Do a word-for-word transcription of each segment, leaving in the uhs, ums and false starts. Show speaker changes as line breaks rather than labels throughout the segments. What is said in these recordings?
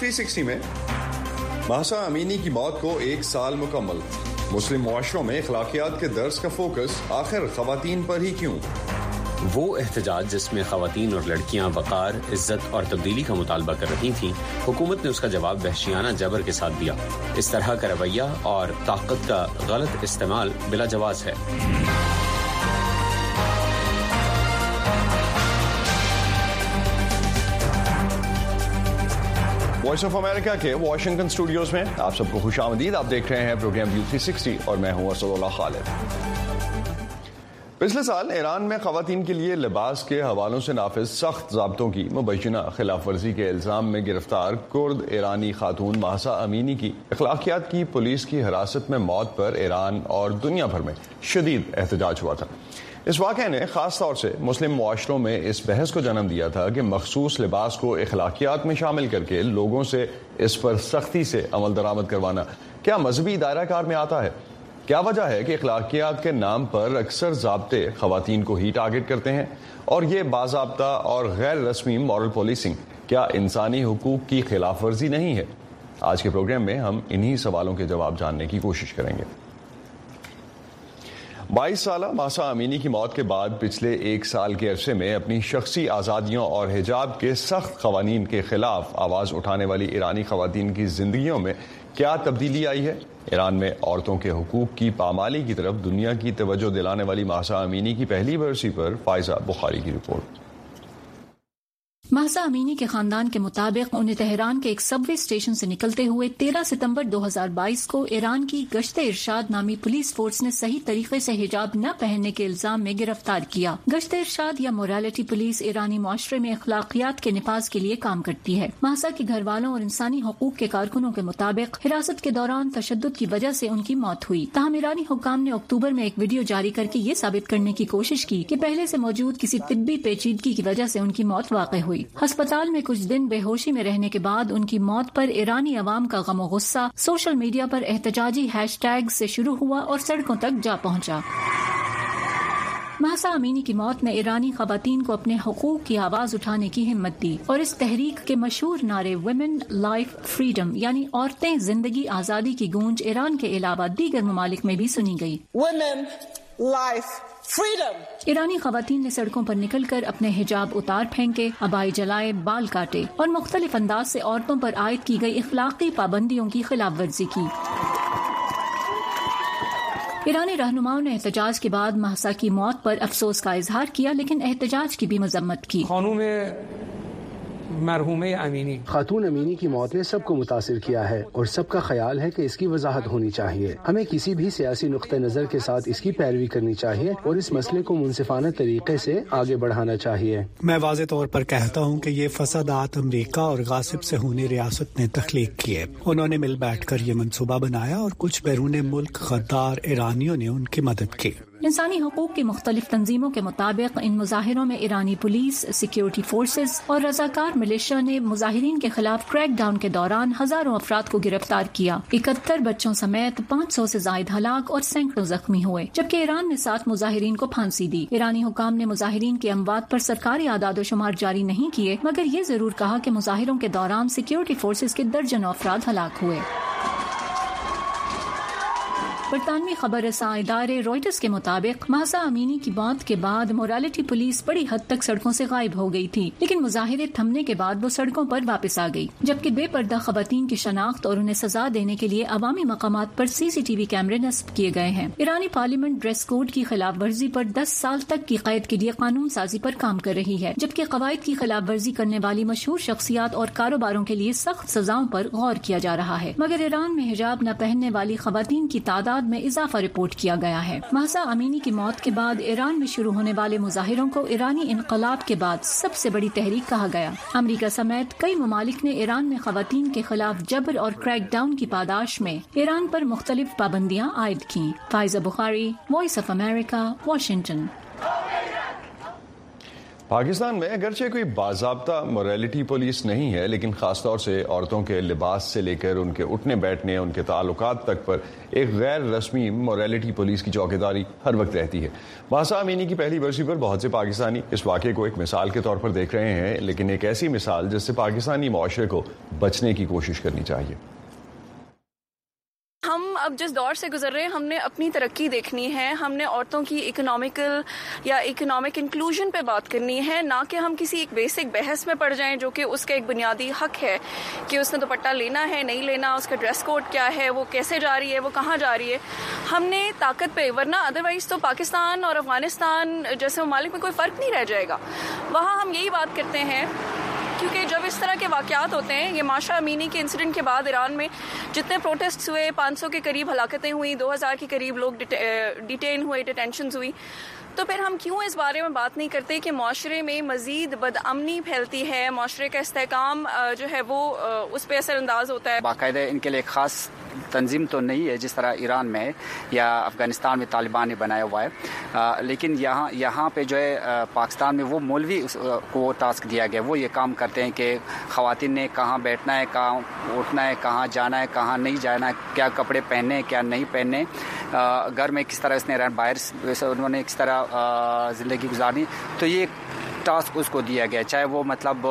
تھری سکسٹی میں مہسا امینی کی موت کو ایک سال مکمل. مسلم معاشروں میں اخلاقیات کے درس کا فوکس آخر خواتین پر ہی کیوں؟
وہ احتجاج جس میں خواتین اور لڑکیاں وقار، عزت اور تبدیلی کا مطالبہ کر رہی تھیں، حکومت نے اس کا جواب وحشیانہ جبر کے ساتھ دیا. اس طرح کا رویہ اور طاقت کا غلط استعمال بلا جواز ہے.
وائس آف امریکہ کے واشنگٹن اسٹوڈیوز میں آپ سب کو خوش آمدید. آپ دیکھ رہے ہیں پروگرام ویو تھری سکسٹی اور میں ہوں اسد اللہ خالد. پچھلے سال ایران میں خواتین کے لیے لباس کے حوالوں سے نافذ سخت ضابطوں کی مبینہ خلاف ورزی کے الزام میں گرفتار کرد ایرانی خاتون مہسا امینی کی اخلاقیات کی پولیس کی حراست میں موت پر ایران اور دنیا بھر میں شدید احتجاج ہوا تھا. اس واقعے نے خاص طور سے مسلم معاشروں میں اس بحث کو جنم دیا تھا کہ مخصوص لباس کو اخلاقیات میں شامل کر کے لوگوں سے اس پر سختی سے عمل درآمد کروانا کیا مذہبی دائرہ کار میں آتا ہے؟ کیا وجہ ہے کہ اخلاقیات کے نام پر اکثر ضابطے خواتین کو ہی ٹارگٹ کرتے ہیں؟ اور یہ باضابطہ اور غیر رسمی مورل پولیسنگ کیا انسانی حقوق کی خلاف ورزی نہیں ہے؟ آج کے پروگرام میں ہم انہی سوالوں کے جواب جاننے کی کوشش کریں گے. بائیس سالہ مہسا امینی کی موت کے بعد پچھلے ایک سال کے عرصے میں اپنی شخصی آزادیوں اور حجاب کے سخت قوانین کے خلاف آواز اٹھانے والی ایرانی خواتین کی زندگیوں میں کیا تبدیلی آئی ہے؟ ایران میں عورتوں کے حقوق کی پامالی کی طرف دنیا کی توجہ دلانے والی مہسا امینی کی پہلی برسی پر فائزہ بخاری کی رپورٹ.
مہسا امینی کے خاندان کے مطابق انہیں تہران کے ایک سب وے اسٹیشن سے نکلتے ہوئے تیرہ ستمبر دو ہزار بائیس کو ایران کی گشت ارشاد نامی پولیس فورس نے صحیح طریقے سے حجاب نہ پہننے کے الزام میں گرفتار کیا. گشت ارشاد یا موریلٹی پولیس ایرانی معاشرے میں اخلاقیات کے نفاذ کے لیے کام کرتی ہے. مہسا کے گھر والوں اور انسانی حقوق کے کارکنوں کے مطابق حراست کے دوران تشدد کی وجہ سے ان کی موت ہوئی. تاہم ایرانی حکام نے اکتوبر میں ایک ویڈیو جاری کر کے یہ ثابت کرنے کی کوشش کی کہ پہلے سے موجود کسی طبی پیچیدگی کی وجہ سے ان کی موت واقع ہوئی. ہسپتال میں کچھ دن بے ہوشی میں رہنے کے بعد ان کی موت پر ایرانی عوام کا غم و غصہ سوشل میڈیا پر احتجاجی ہیش ٹیگ سے شروع ہوا اور سڑکوں تک جا پہنچا. مہسا امینی کی موت نے ایرانی خواتین کو اپنے حقوق کی آواز اٹھانے کی ہمت دی اور اس تحریک کے مشہور نعرے ویمن لائف فریڈم یعنی عورتیں زندگی آزادی کی گونج ایران کے علاوہ دیگر ممالک میں بھی سنی گئی.
Women, life, freedom.
ایرانی خواتین نے سڑکوں پر نکل کر اپنے حجاب اتار پھینکے، عبائی جلائے، بال کاٹے اور مختلف انداز سے عورتوں پر عائد کی گئی اخلاقی پابندیوں کی خلاف ورزی کی. ایرانی رہنماؤں نے احتجاج کے بعد مہسا کی موت پر افسوس کا اظہار کیا لیکن احتجاج کی بھی مذمت کی.
خانوم مرحوم امینی
خاتون امینی کی موت نے سب کو متاثر کیا ہے اور سب کا خیال ہے کہ اس کی وضاحت ہونی چاہیے. ہمیں کسی بھی سیاسی نقطہ نظر کے ساتھ اس کی پیروی کرنی چاہیے اور اس مسئلے کو منصفانہ طریقے سے آگے بڑھانا چاہیے.
میں واضح طور پر کہتا ہوں کہ یہ فسادات امریکہ اور غاصب سے ہونی ریاست نے تخلیق کیے. انہوں نے مل بیٹھ کر یہ منصوبہ بنایا اور کچھ بیرون ملک غدار ایرانیوں نے ان کی مدد کی.
انسانی حقوق کی مختلف تنظیموں کے مطابق ان مظاہروں میں ایرانی پولیس، سیکیورٹی فورسز اور رضاکار ملیشیا نے مظاہرین کے خلاف کریک ڈاؤن کے دوران ہزاروں افراد کو گرفتار کیا. اکہتر بچوں سمیت پانچ سو سے زائد ہلاک اور سینکڑوں زخمی ہوئے جبکہ ایران نے سات مظاہرین کو پھانسی دی. ایرانی حکام نے مظاہرین کے اموات پر سرکاری اعداد و شمار جاری نہیں کیے مگر یہ ضرور کہا کہ مظاہروں کے دوران سیکیورٹی فورسز کے درجنوں افراد ہلاک ہوئے. برطانوی خبر رساں ادارے روئٹرز کے مطابق مہسا امینی کی موت کے بعد موریلٹی پولیس بڑی حد تک سڑکوں سے غائب ہو گئی تھی لیکن مظاہرے تھمنے کے بعد وہ سڑکوں پر واپس آ گئی جبکہ بے پردہ خواتین کی شناخت اور انہیں سزا دینے کے لیے عوامی مقامات پر سی سی ٹی وی کیمرے نصب کیے گئے ہیں. ایرانی پارلیمنٹ ڈریس کوڈ کی خلاف ورزی پر دس سال تک کی قید کے لیے قانون سازی پر کام کر رہی ہے جبکہ قواعد کی خلاف ورزی کرنے والی مشہور شخصیات اور کاروباروں کے لیے سخت سزاؤں پر غور کیا جا رہا ہے. مگر ایران میں حجاب نہ پہننے والی خواتین کی تعداد میں اضافہ رپورٹ کیا گیا ہے. مہسا امینی کی موت کے بعد ایران میں شروع ہونے والے مظاہروں کو ایرانی انقلاب کے بعد سب سے بڑی تحریک کہا گیا. امریکہ سمیت کئی ممالک نے ایران میں خواتین کے خلاف جبر اور کریک ڈاؤن کی پاداش میں ایران پر مختلف پابندیاں عائد کیں. فائزہ بخاری، وائس آف امریکہ، واشنگٹن.
پاکستان میں اگرچہ کوئی باضابطہ موریلٹی پولیس نہیں ہے، لیکن خاص طور سے عورتوں کے لباس سے لے کر ان کے اٹھنے بیٹھنے، ان کے تعلقات تک پر ایک غیر رسمی موریلٹی پولیس کی چوکیداری ہر وقت رہتی ہے۔ مہسا امینی کی پہلی برسی پر بہت سے پاکستانی اس واقعے کو ایک مثال کے طور پر دیکھ رہے ہیں، لیکن ایک ایسی مثال جس سے پاکستانی معاشرے کو بچنے کی کوشش کرنی چاہیے۔
ہم اب جس دور سے گزر رہے ہیں، ہم نے اپنی ترقی دیکھنی ہے، ہم نے عورتوں کی اکنامیکل یا اکنامک انکلوژن پہ بات کرنی ہے، نہ کہ ہم کسی ایک بیسک بحث میں پڑ جائیں جو کہ اس کا ایک بنیادی حق ہے کہ اس نے دوپٹہ لینا ہے نہیں لینا، اس کا ڈریس کوڈ کیا ہے، وہ کیسے جا رہی ہے، وہ کہاں جا رہی ہے۔ ہم نے طاقت پہ، ورنہ ادروائز تو پاکستان اور افغانستان جیسے ممالک میں کوئی فرق نہیں رہ جائے گا۔ وہاں ہم یہی بات کرتے ہیں کیونکہ جب اس طرح کے واقعات ہوتے ہیں، یہ مہسا امینی کے انسیڈنٹ کے بعد ایران میں جتنے پروٹیسٹس ہوئے، پانچ سو کے قریب ہلاکتیں ہوئی، دو ہزار کے قریب لوگ ڈیٹین ہوئے، ڈیٹینشنز ہوئی، تو پھر ہم کیوں اس بارے میں بات نہیں کرتے کہ معاشرے میں مزید بدامنی پھیلتی ہے، معاشرے کا استحکام جو ہے وہ اس پہ اثر انداز ہوتا ہے۔
باقاعدہ ان کے لیے خاص تنظیم تو نہیں ہے جس طرح ایران میں ہے یا افغانستان میں طالبان نے بنایا ہوا ہے، لیکن یہاں یہاں پہ جو ہے پاکستان میں وہ مولوی کو وہ ٹاسک دیا گیا، وہ یہ کام کرتے ہیں کہ خواتین نے کہاں بیٹھنا ہے، کہاں اٹھنا ہے، کہاں جانا ہے، کہاں نہیں جانا ہے، کیا کپڑے پہننے ہیں، کیا نہیں پہننے، گھر میں کس طرح اس نے رہنا، باہر انہوں نے کس طرح زندگی گزارنی، تو یہ ٹاسک اس کو دیا گیا، چاہے وہ مطلب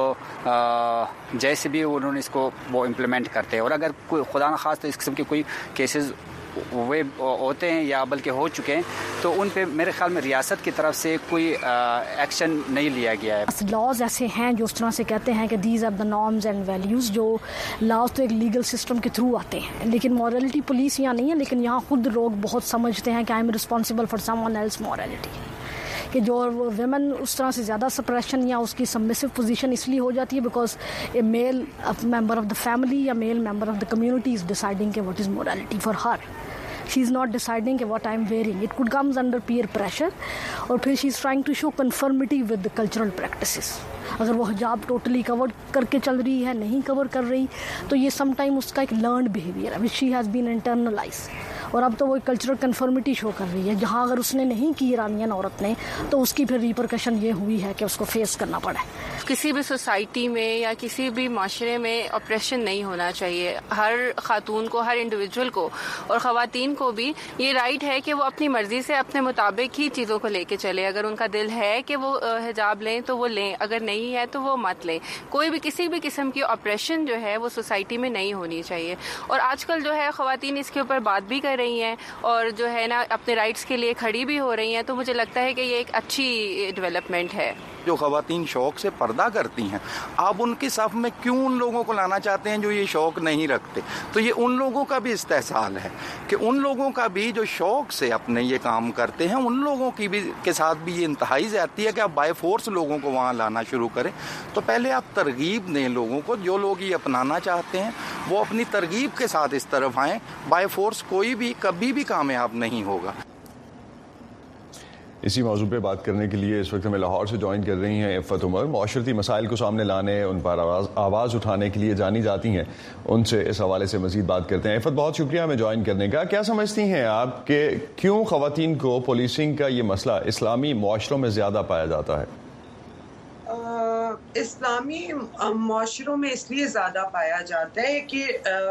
جیسے بھی انہوں نے اس کو وہ امپلیمنٹ کرتے ہیں۔ اور اگر کوئی خدا نخواستہ اس قسم کے کوئی کیسز وہ ہوتے ہیں یا بلکہ ہو چکے ہیں تو ان پہ میرے خیال میں ریاست کی طرف سے کوئی ایکشن نہیں لیا گیا ہے۔
لاز ایسے ہیں جو اس طرح سے کہتے ہیں کہ دیز آر دا نارمز اینڈ ویلیوز، جو لاز تو ایک لیگل سسٹم کے تھرو آتے ہیں، لیکن مورالٹی پولیس یہاں نہیں ہے، لیکن یہاں خود لوگ بہت سمجھتے ہیں کہ آئی ایم رسپانسبل فار سم ون ایلس مورالٹی، کہ جو ویمن اس طرح سے زیادہ سپریشن یا اس کی سبمسو پوزیشن اس لیے ہو جاتی ہے بیکاز اے میل ممبر آف دا فیملی یا میل ممبر آف دا کمیونٹی از ڈیسائڈنگ کہ واٹ از مورالٹی فار ہر، شی از ناٹ ڈیسائڈنگ کہ واٹ آئی ایم ویئرنگ، اٹ کوڈ کمز انڈر پیئر پریشر، اور پھر شی از ٹرائنگ ٹو شو کنفرمٹی ود کلچرل پریکٹسز۔ اگر وہ حجاب ٹوٹلی کور کر کے چل رہی ہے، نہیں کور کر رہی، تو یہ سم ٹائم اس کا ایک لرنڈ بیہیویئر ہے وچ شی ہیز بین انٹرنلائز، اور اب تو وہ کلچرل کنفرمٹی شو کر رہی ہے، جہاں اگر اس نے نہیں کی ایرانین عورت نے تو اس کی پھر ریپرکشن یہ ہوئی ہے کہ اس کو فیس کرنا پڑا ہے۔
کسی بھی سوسائٹی میں یا کسی بھی معاشرے میں اپریشن نہیں ہونا چاہیے، ہر خاتون کو، ہر انڈیویجول کو اور خواتین کو بھی یہ رائٹ ہے کہ وہ اپنی مرضی سے اپنے مطابق ہی چیزوں کو لے کے چلے، اگر ان کا دل ہے کہ وہ حجاب لیں تو وہ لیں، اگر نہیں ہے تو وہ مت لیں، کوئی بھی کسی بھی قسم کی اپریشن جو ہے وہ سوسائٹی میں نہیں ہونی چاہیے۔ اور آج کل جو ہے خواتین اس کے اوپر بات بھی کر رہی ہیں اور جو ہے نا اپنے رائٹس کے لیے کھڑی بھی ہو رہی ہیں، تو مجھے لگتا ہے کہ یہ ایک اچھی ڈیولپمنٹ ہے۔
جو خواتین شوق سے پردہ کرتی ہیں، آپ ان کی صف میں کیوں ان لوگوں کو لانا چاہتے ہیں جو یہ شوق نہیں رکھتے؟ تو یہ ان لوگوں کا بھی استحصال ہے کہ ان لوگوں کا بھی جو شوق سے اپنے یہ کام کرتے ہیں، ان لوگوں کی بھی کے ساتھ بھی یہ انتہائی زیادتی ہے کہ آپ بائی فورس لوگوں کو وہاں لانا شروع کریں۔ تو پہلے آپ ترغیب دیں لوگوں کو، جو لوگ یہ اپنانا چاہتے ہیں وہ اپنی ترغیب کے ساتھ اس طرف آئیں، بائی فورس کوئی بھی کبھی بھی کامیاب نہیں ہوگا۔
اسی موضوع پہ بات کرنے کے لیے اس وقت ہمیں لاہور سے جوائن کر رہی ہیں عفت عمر، معاشرتی مسائل کو سامنے لانے، ان پر آواز آواز اٹھانے کے لیے جانی جاتی ہیں، ان سے اس حوالے سے مزید بات کرتے ہیں۔ عفت، بہت شکریہ ہمیں جوائن کرنے کا۔ کیا سمجھتی ہیں آپ کہ کیوں خواتین کو پولیسنگ کا یہ مسئلہ اسلامی معاشروں میں زیادہ پایا جاتا ہے؟
اسلامی معاشروں میں اس لیے زیادہ پایا جاتا ہے کہ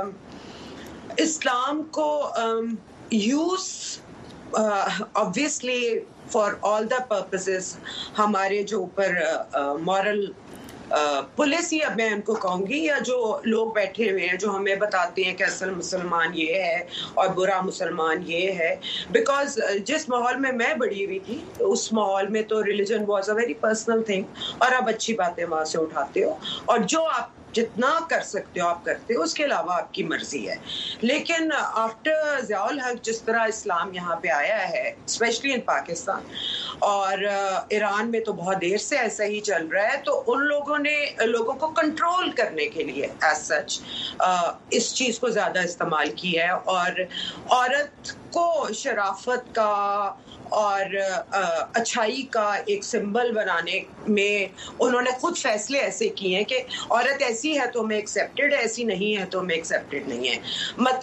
اسلام کو یوز obviously for all the purposes ہمارے جو اوپر مورل پولیس ہی اب میں ان کو کہوں گی، یا جو لوگ بیٹھے ہوئے ہیں جو ہمیں بتاتے ہیں کہ اصل مسلمان یہ ہے اور برا مسلمان یہ ہے، بیکاز جس ماحول میں میں بڑی ہوئی تھی اس ماحول میں تو ریلیجن واز اے ویری پرسنل تھنگ، اور آپ اچھی باتیں وہاں سے اٹھاتے ہو اور جو آپ جتنا کر سکتے ہو آپ کرتے ہو، اس کے علاوہ آپ کی مرضی ہے۔ لیکن آفٹر ضیاء الحق جس طرح اسلام یہاں پہ آیا ہے، اسپیشلی ان پاکستان اور ایران میں تو بہت دیر سے ایسا ہی چل رہا ہے، تو ان لوگوں نے لوگوں کو کنٹرول کرنے کے لیے ایز سچ اس چیز کو زیادہ استعمال کیا ہے، اور عورت کو شرافت کا اور اچھائی کا ایک سمبل بنانے میں انہوں نے خود فیصلے ایسے کیے ہیں کہ عورت ایسی ہے تو میں ایکسیپٹڈ ہے، ایسی نہیں ہے تو میں ایکسیپٹڈ نہیں ہے۔ مطلب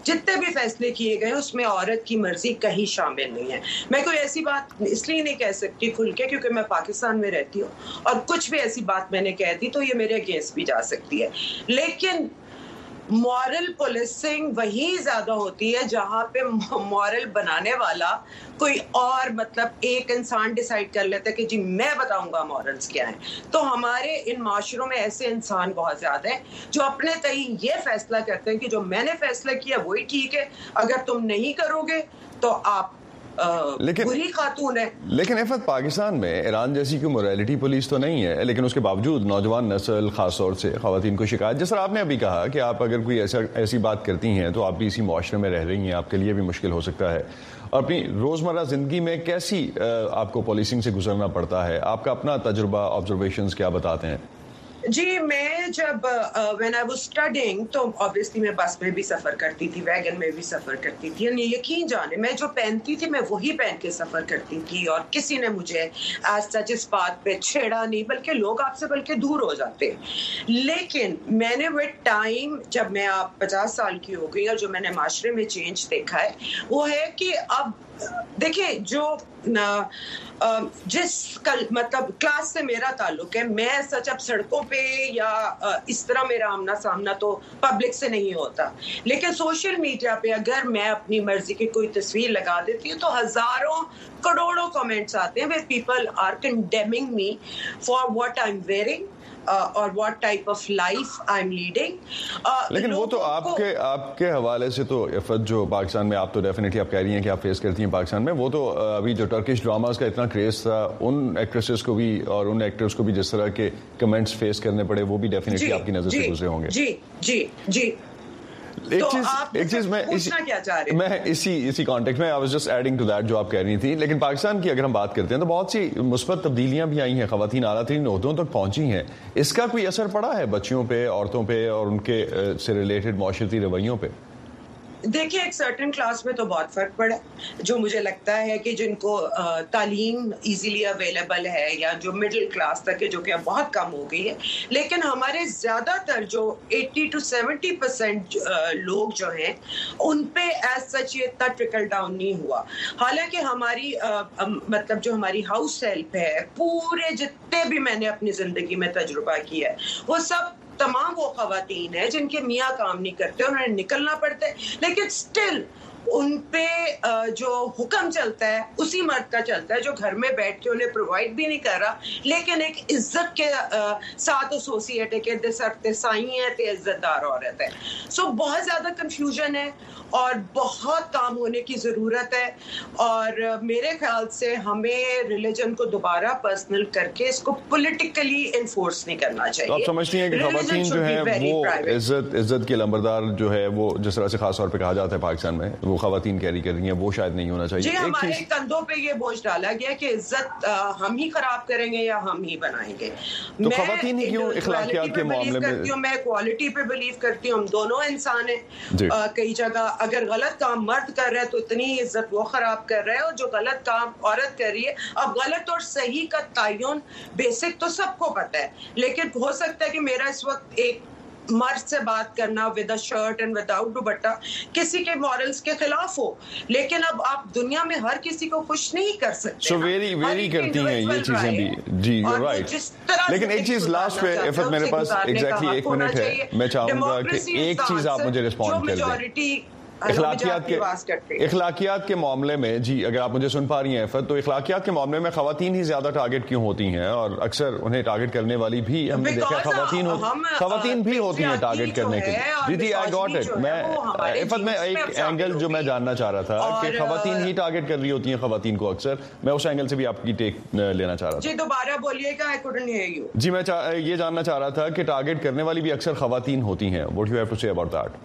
جتنے بھی فیصلے کیے گئے اس میں عورت کی مرضی کہیں شامل نہیں ہے. میں کوئی ایسی بات اس لیے نہیں کہہ سکتی کھل کے کیونکہ میں پاکستان میں رہتی ہوں اور کچھ بھی ایسی بات میں نے کہہ دی تو یہ میرے اگینسٹ بھی جا سکتی ہے. لیکن مورل پولیسنگ وہی زیادہ ہوتی ہے جہاں پہ مورل بنانے والا کوئی اور مطلب ایک انسان ڈیسائیڈ کر لیتا ہے کہ جی میں بتاؤں گا مورلز کیا ہیں. تو ہمارے ان معاشروں میں ایسے انسان بہت زیادہ ہیں جو اپنے تئیں یہ فیصلہ کرتے ہیں کہ جو میں نے فیصلہ کیا وہی ٹھیک ہے, اگر تم نہیں کرو گے تو آپ
لیکن
بری خاتون ہے.
لیکن عفت پاکستان میں ایران جیسی کوئی موریلٹی پولیس تو نہیں ہے, لیکن اس کے باوجود نوجوان نسل خاص طور سے خواتین کو شکایت, جس طرح آپ نے ابھی کہا کہ آپ اگر کوئی ایسا ایسی بات کرتی ہیں تو آپ بھی اسی معاشرے میں رہ رہی ہیں, آپ کے لیے بھی مشکل ہو سکتا ہے. اور اپنی روزمرہ زندگی میں کیسی آپ کو پولیسنگ سے گزرنا پڑتا ہے, آپ کا اپنا تجربہ آبزرویشنز کیا بتاتے ہیں؟
جی میں جب وین آئی واز اسٹڈنگ تو obviously میں بس میں بھی سفر کرتی تھی, ویگن میں بھی سفر کرتی تھی, یعنی یقین جانے میں جو پہنتی تھی میں وہی پہن کے سفر کرتی تھی اور کسی نے مجھے ایز سچ اس بات پہ چھیڑا نہیں, بلکہ لوگ آپ سے بلکہ دور ہو جاتے. لیکن میں نے ود ٹائم جب میں آپ پچاس سال کی ہو گئی اور جو میں نے معاشرے میں چینج دیکھا ہے وہ ہے کہ اب دیکھیں جو جس مطلب کلاس سے میرا تعلق ہے, میں سچ اب سڑکوں پہ یا اس طرح میرا آمنا سامنا تو پبلک سے نہیں ہوتا, لیکن سوشل میڈیا پہ اگر میں اپنی مرضی کی کوئی تصویر لگا دیتی ہوں تو ہزاروں کروڑوں کمنٹس آتے ہیں where people are condemning me for what I'm wearing اور what type of life I'm leading.
لیکن وہ تو آپ کے آپ کے حوالے سے تو عفت جو پاکستان میں آپ تو ڈیفینیٹلی آپ کہہ رہی ہیں کہ آپ فیس کرتی ہیں پاکستان میں, وہ تو ابھی جو ٹرکش ڈراماز کا اتنا کریز تھا ان ایکٹریسز کو بھی اور ان ایکٹرز کو بھی جس طرح کے کمنٹس فیس کرنے پڑے وہ بھی ڈیفینیٹلی آپ کی نظر سے گزرے ہوں گے.
جی جی جی
ایک چیز ایک چیز میں میں اسی اسی کانٹیکٹ میں آئی واز جسٹ ایڈنگ ٹو دیٹ جو آپ کہہ رہی تھی. لیکن پاکستان کی اگر ہم بات کرتے ہیں تو بہت سی مثبت تبدیلیاں بھی آئی ہیں, خواتین اعلیٰ ترین عہدوں تک پہنچی ہیں. اس کا کوئی اثر پڑا ہے بچیوں پہ, عورتوں پہ اور ان کے سے ریلیٹڈ معاشرتی رویوں پہ؟
دیکھیں ایک سرٹن کلاس میں تو بہت فرق پڑا, جو مجھے لگتا ہے کہ جن کو تعلیم ایزیلی اویلیبل ہے یا جو مڈل کلاس تک ہے, جو کہ اب بہت کم ہو گئی ہے, لیکن ہمارے زیادہ تر جو ایٹی ٹو سیونٹی پرسینٹ لوگ جو ہیں ان پہ ایز سچ یہ اتنا ٹرکل ڈاؤن نہیں ہوا. حالانکہ ہماری مطلب جو ہماری ہاؤس ہیلپ ہے, پورے جتنے بھی میں نے اپنی زندگی میں تجربہ کیا ہے وہ سب تمام وہ خواتین ہیں جن کے میاں کام نہیں کرتے, انہیں نکلنا پڑتا ہے, لیکن سٹل ان پہ جو حکم چلتا ہے اسی مرد کا چلتا ہے جو گھر میں بیٹھ کے انہیں پرووائڈ بھی نہیں کر رہا, لیکن ایک عزت کے ساتھ ایسوسیٹ ہے کہ دسرتے سائی ہے تے عزت دار عورت ہے. سو بہت زیادہ کنفیوژن ہے اور بہت کام ہونے کی ضرورت ہے, اور میرے خیال سے ہمیں ریلیجن کو دوبارہ پرسنل کر کے اس کو پولیٹیکلی انفورس نہیں کرنا چاہیے.
تو آپ سمجھتی ہیں کہ خواتین جو ہیں وہ عزت عزت کے لمبردار جو ہے وہ جس طرح سے خاص طور پہ کہا جاتا ہے پاکستان میں وہ خواتین کیری کر رہی ہیں, وہ شاید نہیں ہونا چاہیے؟
جی ہمارے کندھوں پہ یہ بوجھ ڈالا گیا کہ عزت ہم ہی خراب کریں گے یا ہم ہی بنائیں گے.
تو خواتین ہی کیوں اخلاقیات کے معاملے میں؟
میں کوالٹی پہ بلیو کرتی ہوں, ہم دونوں انسان ہیں. کئی جگہ اگر غلط کام مرد کر رہا ہے تو اتنی عزت وہ خراب کر رہا ہے, اور جو غلط کام عورت کر رہی ہے, اب غلط اور صحیح کا تعین بیسک تو سب کو پتہ ہے, لیکن ہو سکتا ہے کہ میرا اس وقت ایک مرد سے بات کرنا ود اے شرٹ اینڈ وداؤٹ دوپٹہ کسی کے مورلز کے خلاف ہو, لیکن اب آپ دنیا میں ہر کسی کو خوش نہیں کر سکتے.
سو ویری ویری کرتی ہیں یہ چیزیں بھی. جی یو رائٹ. لیکن ایک چیز لاسٹ پہ عفت میرے پاس ایگزیکٹلی ایک منٹ ہے, میں چاہوں گا کہ ایک چیز آپ مجھے رسپونڈ کر دیں. اخلاقیات کے اخلاقیات کے معاملے میں, جی اگر آپ مجھے سن پا رہی ہیں عفت, تو اخلاقیات کے معاملے میں خواتین ہی زیادہ ٹارگٹ کیوں ہوتی ہیں, اور اکثر انہیں ٹارگٹ کرنے والی بھی ہم نے دیکھا خواتین خواتین بھی ہوتی ہیں ٹارگٹ کرنے کے لیے. جی جی آئی گاٹ اٹ. میں عفت میں ایک اینگل جو میں جاننا چاہ رہا تھا کہ خواتین ہی ٹارگٹ کر رہی ہوتی ہیں خواتین کو اکثر, میں اس اینگل سے بھی آپ کی ٹیک لینا چاہ رہا تھا.
جی دوبارہ بولیے گا, آئی کوڈنٹ ہیئر یو.
جی میں یہ جاننا چاہ رہا تھا کہ ٹارگٹ کرنے والی بھی اکثر خواتین ہوتی ہیں. واٹ یو ہیو ٹو سے اباؤٹ دیٹ؟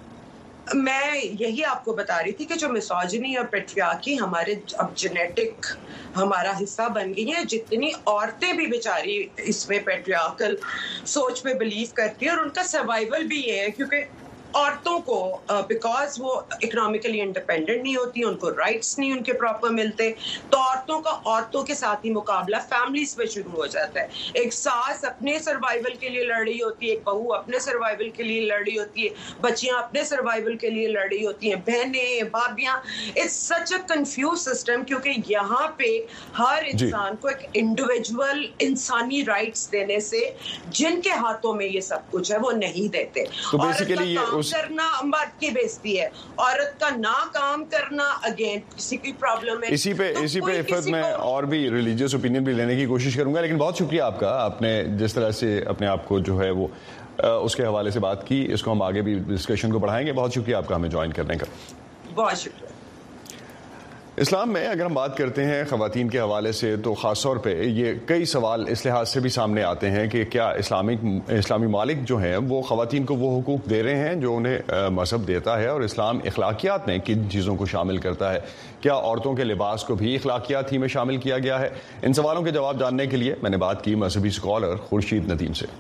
میں یہی آپ کو بتا رہی تھی کہ جو میسوجنی اور پیٹریارکی ہمارے اب جینیٹک ہمارا حصہ بن گئی ہیں, جتنی عورتیں بھی بیچاری اس میں پیٹریارکل سوچ پہ بلیو کرتی ہیں, اور ان کا سروائیول بھی یہ ہے کیونکہ عورتوں کو بیکاز وہ اکنامکلی انڈیپینڈنٹ نہیں ہوتی, ان کو رائٹس نہیں ان کے پراپر ملتے, تو عورتوں کا عورتوں کے ساتھ ہی مقابلہ فیملیز پہ شروع ہو جاتا ہے. ایک ساس اپنے سروائیول کے لیے لڑ رہی ہوتی ہے, ایک بہو اپنے سروائیول کے لیے لڑ رہی ہوتی ہے, بچیاں اپنے سروائیول کے لیے لڑ رہی ہوتی ہیں, بہنیں, بھابیاں. اٹس سچ اے کنفیوز سسٹم, کیونکہ یہاں پہ ہر انسان کو ایک انڈیویجول انسانی رائٹس دینے سے جن کے ہاتھوں میں یہ سب کچھ ہے وہ نہیں دیتے. عورت کا کام کرنا مرد کی بیزتی ہے, عورت کا نہ کام کرنا اگین کسی کی پرابلم ہے.
اسی پہ اسی پہ عفت میں اور بھی ریلیجیس اوپینین بھی لینے کی کوشش کروں گا, لیکن بہت شکریہ آپ کا, آپ نے جس طرح سے اپنے آپ کو جو ہے وہ اس کے حوالے سے بات کی, اس کو ہم آگے بھی ڈسکشن کو بڑھائیں گے. بہت شکریہ آپ کا ہمیں جوائن کرنے کا.
بہت شکریہ.
اسلام میں اگر ہم بات کرتے ہیں خواتین کے حوالے سے تو خاص طور پہ یہ کئی سوال اس لحاظ سے بھی سامنے آتے ہیں کہ کیا اسلامک اسلامی ممالک جو ہیں وہ خواتین کو وہ حقوق دے رہے ہیں جو انہیں مذہب دیتا ہے, اور اسلام اخلاقیات میں کن چیزوں کو شامل کرتا ہے, کیا عورتوں کے لباس کو بھی اخلاقیات ہی میں شامل کیا گیا ہے. ان سوالوں کے جواب جاننے کے لیے میں نے بات کی مذہبی اسکالر خورشید ندیم سے.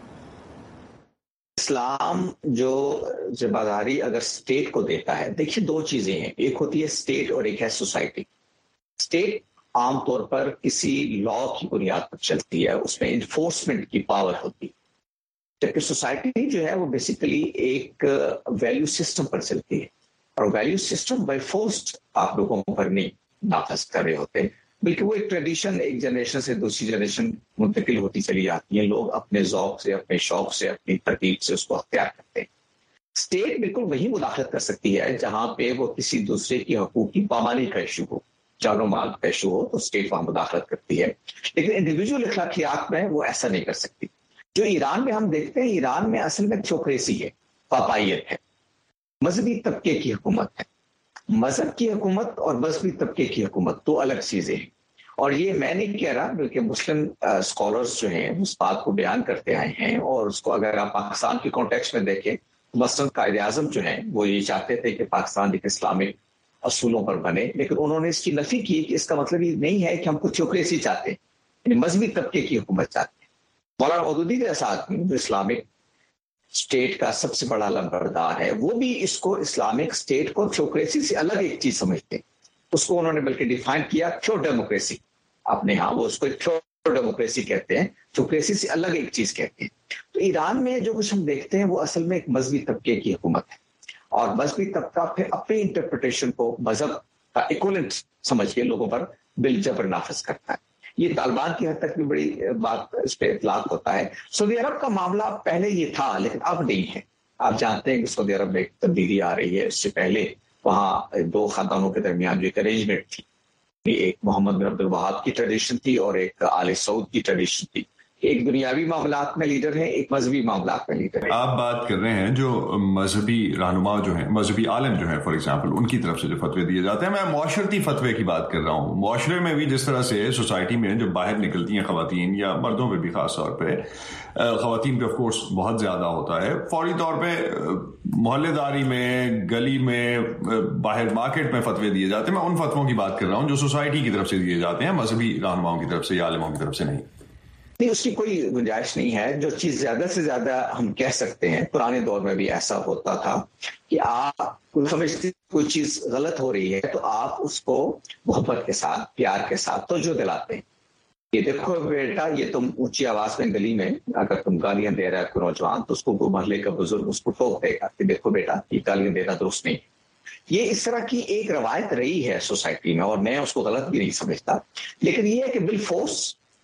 اسلام جو ذمہ داری اگر اسٹیٹ کو دیتا ہے, دیکھیے دو چیزیں ہیں, ایک ہوتی ہے اسٹیٹ اور ایک ہے سوسائٹی. اسٹیٹ عام طور پر کسی لا کی بنیاد پر چلتی ہے, اس میں انفورسمنٹ کی پاور ہوتی ہے, جبکہ سوسائٹی جو ہے وہ بیسیکلی ایک ویلیو سسٹم پر چلتی ہے, اور ویلیو سسٹم بائی فورس آپ لوگوں پر نہیں نافذ کر رہے ہوتے, بلکہ وہ ایک ٹریڈیشن ایک جنریشن سے دوسری جنریشن منتقل ہوتی چلی جاتی ہیں. لوگ اپنے ذوق سے, اپنے شوق سے, اپنی ترتیب سے اس کو اختیار کرتے ہیں. اسٹیٹ بالکل وہی مداخلت کر سکتی ہے جہاں پہ وہ کسی دوسرے کی حقوق کی پامالی کا ایشو ہو, جان و مال کا ایشو ہو, تو اسٹیٹ وہاں مداخلت کرتی ہے. لیکن انڈیویجول اخلاقیات میں وہ ایسا نہیں کر سکتی. جو ایران میں ہم دیکھتے ہیں, ایران میں اصل میں تھیوکریسی ہے, پاپائیت ہے, مذہبی طبقے کی حکومت ہے. مذہب کی حکومت اور مذہبی طبقے کی حکومت دو الگ چیزیں ہیں, اور یہ میں نہیں کہہ رہا بلکہ مسلم اسکالرز جو ہیں اس بات کو بیان کرتے آئے ہیں. اور اس کو اگر آپ پاکستان کے کانٹیکسٹ میں دیکھیں, مثلاً قائد اعظم جو ہیں وہ یہ چاہتے تھے کہ پاکستان ایک اسلامک اصولوں پر بنے, لیکن انہوں نے اس کی نفی کی کہ اس کا مطلب یہ نہیں ہے کہ ہم کو تھیوکریسی چاہتے ہیں, یعنی مذہبی طبقے کی حکومت چاہتے ہیں. مولانا مودودی کے ساتھ جو اسلامک اسٹیٹ کا سب سے بڑا لمبردار ہے, وہ بھی اس کو اسلامک اسٹیٹ کو تھیوکریسی سے الگ ایک چیز سمجھتے ہیں. اس کو انہوں نے بلکہ ڈیفائن کیا تھیو ڈیموکریسی. اپنے ہاں وہ اس کو تھیو ڈیموکریسی کہتے ہیں, تھیوکریسی سے الگ ایک چیز کہتے ہیں. تو ایران میں جو کچھ ہم دیکھتے ہیں وہ اصل میں ایک مذہبی طبقے کی حکومت ہے, اور مذہبی طبقہ پھر اپنی انٹرپریٹیشن کو مذہب کا ایکولنٹ سمجھ کے لوگوں پر بل جبر نافذ کرتا ہے. یہ طالبان کی حد تک بھی بڑی بات اس پہ اطلاق ہوتا ہے. سعودی عرب کا معاملہ پہلے یہ تھا لیکن اب نہیں ہے. آپ جانتے ہیں کہ سعودی عرب میں ایک تبدیلی آ رہی ہے. اس سے پہلے وہاں دو خاندانوں کے درمیان جو ایک ارینجمنٹ تھی, ایک محمد بن عبد الوہاب کی ٹریڈیشن تھی اور ایک آل سعود کی ٹریڈیشن تھی. ایک دنیاوی معاملات میں لیڈر ہے, ایک مذہبی معاملات میں لیڈر ہے.
آپ بات کر رہے ہیں جو مذہبی رہنما جو ہیں, مذہبی عالم جو ہیں, فار ایگزامپل ان کی طرف سے جو فتوے دیے جاتے ہیں, میں معاشرتی فتوے کی بات کر رہا ہوں. معاشرے میں بھی جس طرح سے سوسائٹی میں جو باہر نکلتی ہیں خواتین, یا مردوں پہ بھی خاص طور پہ, خواتین پہ آف کورس بہت زیادہ ہوتا ہے, فوری طور پہ محلے داری میں, گلی میں, باہر مارکیٹ میں فتوے دیے جاتے ہیں. میں ان فتووں کی بات کر رہا ہوں جو سوسائٹی کی طرف سے دیے جاتے ہیں, مذہبی رہنماؤں کی طرف سے یا عالموں کی طرف سے نہیں.
نہیں, اس کی کوئی گنجائش نہیں ہے. جو چیز زیادہ سے زیادہ ہم کہہ سکتے ہیں, پرانے دور میں بھی ایسا ہوتا تھا کہ آپ سمجھتے کوئی چیز غلط ہو رہی ہے تو آپ اس کو محبت کے ساتھ, پیار کے ساتھ توجہ دلاتے ہیں. یہ دیکھو بیٹا, یہ تم اونچی آواز میں گلی میں اگر تم گالیاں دے رہا ہے کوئی نوجوان, تو اس کو محلے کا بزرگ اس کو ٹوک دے گا کہ دیکھو بیٹا یہ گالیاں دینا درست نہیں. یہ اس طرح کی ایک روایت رہی ہے سوسائٹی میں, اور میں اس کو غلط بھی نہیں سمجھتا. لیکن یہ ہے کہ بال فورس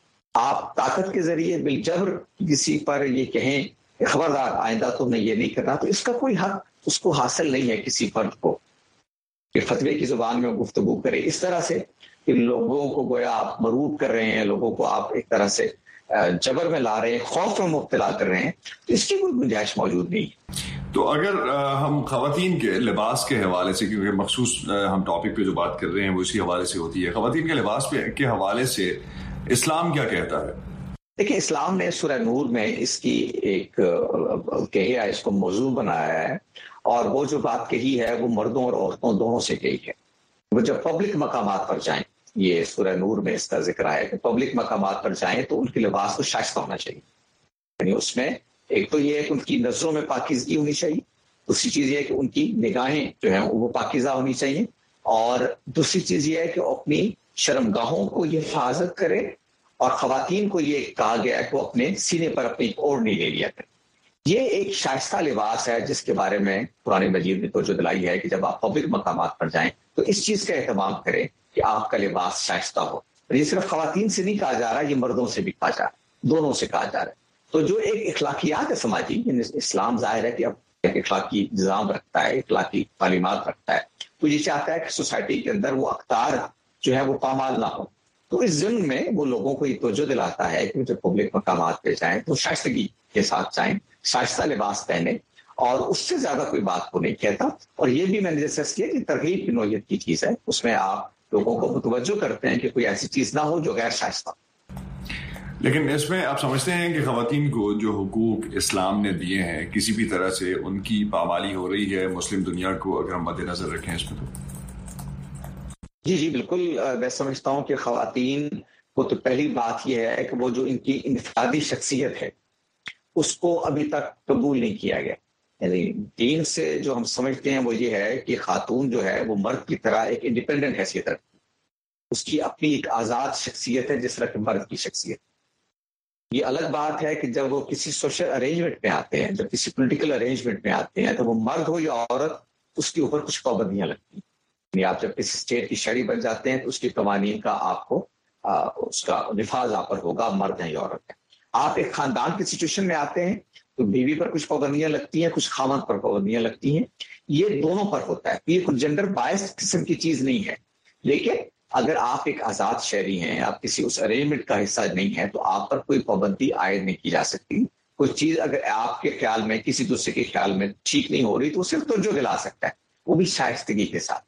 آپ طاقت کے ذریعے بال جبر کسی پر یہ کہیں خبردار آئندہ تم نے یہ نہیں کرنا, تو اس کا کوئی حق اس کو حاصل نہیں ہے کسی فرد کو کہ فتوے کی زبان میں گفتگو کرے اس طرح سے کہ لوگوں کو گویا آپ مروب کر رہے ہیں, لوگوں کو آپ ایک طرح سے جبر میں لا رہے ہیں, خوف میں مبتلا کر رہے ہیں. تو اس کی کوئی گنجائش موجود نہیں.
تو اگر ہم خواتین کے لباس کے حوالے سے, کیونکہ مخصوص ہم ٹاپک پہ جو بات کر رہے ہیں وہ اسی حوالے سے ہوتی ہے, خواتین کے لباس پہ کے حوالے سے اسلام کیا کہتا ہے؟
دیکھیں, اسلام نے سورہ نور میں اس کی ایک کہیا اس کو موضوع بنایا ہے, اور وہ جو بات کہی ہے وہ مردوں اور عورتوں دونوں سے کہی ہے. وہ جب پبلک مقامات پر جائیں, یہ سورہ نور میں اس کا ذکر ہے کہ پبلک مقامات پر جائیں تو ان کے لباس کو شائستہ ہونا چاہیے. یعنی اس میں ایک تو یہ ہے کہ ان کی نظروں میں پاکیزگی ہونی چاہیے, دوسری چیز یہ ہے کہ ان کی نگاہیں جو ہیں وہ پاکیزہ ہونی چاہیے، اور دوسری چیز یہ ہے کہ وہ اپنی شرمگاہوں کو یہ حفاظت کرے، اور خواتین کو یہ کہا گیا ہے کہ وہ اپنے سینے پر اپنی اوڑھنی لے لیا کرے۔ یہ ایک شائستہ لباس ہے جس کے بارے میں قرآن مجید نے توجہ دلائی ہے کہ جب آپ پبلک مقامات پر جائیں تو اس چیز کا اہتمام کریں کہ آپ کا لباس شائستہ ہو۔ اور یہ صرف خواتین سے نہیں کہا جا رہا، یہ مردوں سے بھی کہا جا رہا ہے، دونوں سے کہا جا رہا ہے۔ تو جو ایک اخلاقیات ہے سماجی، اسلام ظاہر ہے کہ اب ایک اخلاقی نظام رکھتا ہے، اخلاقی تعلیمات رکھتا ہے، تو یہ چاہتا ہے کہ سوسائٹی کے اندر وہ اقدار جو ہے وہ پامال نہ ہو۔ تو اس ضمن میں وہ لوگوں کو یہ توجہ دلاتا ہے کہ جب پبلک مقامات پہ جائیں تو شائستگی کے ساتھ جائیں، شائستہ لباس پہنے، اور اس سے زیادہ کوئی بات کو نہیں کہتا۔ اور یہ بھی میں نے ڈسکس کیا کہ ترغیب کی نوعیت کی چیز ہے، اس میں آپ لوگوں کو متوجہ کرتے ہیں کہ کوئی ایسی چیز نہ ہو جو غیر شائستہ۔
لیکن اس میں آپ سمجھتے ہیں کہ خواتین کو جو حقوق اسلام نے دیے ہیں کسی بھی طرح سے ان کی پامالی ہو رہی ہے مسلم دنیا کو، اگر ہم مد نظر رکھیں اس میں؟ تو
جی جی بالکل، میں سمجھتا ہوں کہ خواتین کو تو پہلی بات یہ ہے کہ وہ جو ان کی انفرادی شخصیت ہے اس کو ابھی تک قبول نہیں کیا گیا۔ یعنی دین سے جو ہم سمجھتے ہیں وہ یہ ہے کہ خاتون جو ہے وہ مرد کی طرح ایک انڈیپینڈنٹ حیثیت رکھتی ہے، اس کی اپنی ایک آزاد شخصیت ہے جس طرح کہ مرد کی شخصیت۔ یہ الگ بات ہے کہ جب وہ کسی سوشل ارینجمنٹ میں آتے ہیں، جب کسی پولیٹیکل ارینجمنٹ میں آتے ہیں، تو وہ مرد ہو یا عورت اس کے اوپر کچھ پابندیاں لگتی ہیں۔ یعنی آپ جب کسی اسٹیٹ کی شہری بن جاتے ہیں تو اس کی قوانین کا آپ کو آ, اس کا نفاذ آپ پر ہوگا، مرد ہیں یا عورت ہے۔ آپ ایک خاندان کی سچویشن میں آتے ہیں تو بیوی پر کچھ پابندیاں لگتی ہیں، کچھ خامند پر پابندیاں لگتی ہیں، یہ دونوں پر ہوتا ہے۔ یہ کوئی جنڈر بائس قسم کی چیز نہیں ہے، لیکن اگر آپ ایک آزاد شہری ہیں، آپ کسی اس ارینجمنٹ کا حصہ نہیں ہیں، تو آپ پر کوئی پابندی عائد نہیں کی جا سکتی۔ کوئی چیز اگر آپ کے خیال میں کسی دوسرے کے خیال میں ٹھیک نہیں ہو رہی تو صرف توجہ دلا سکتا ہے، وہ بھی شائستگی کے ساتھ۔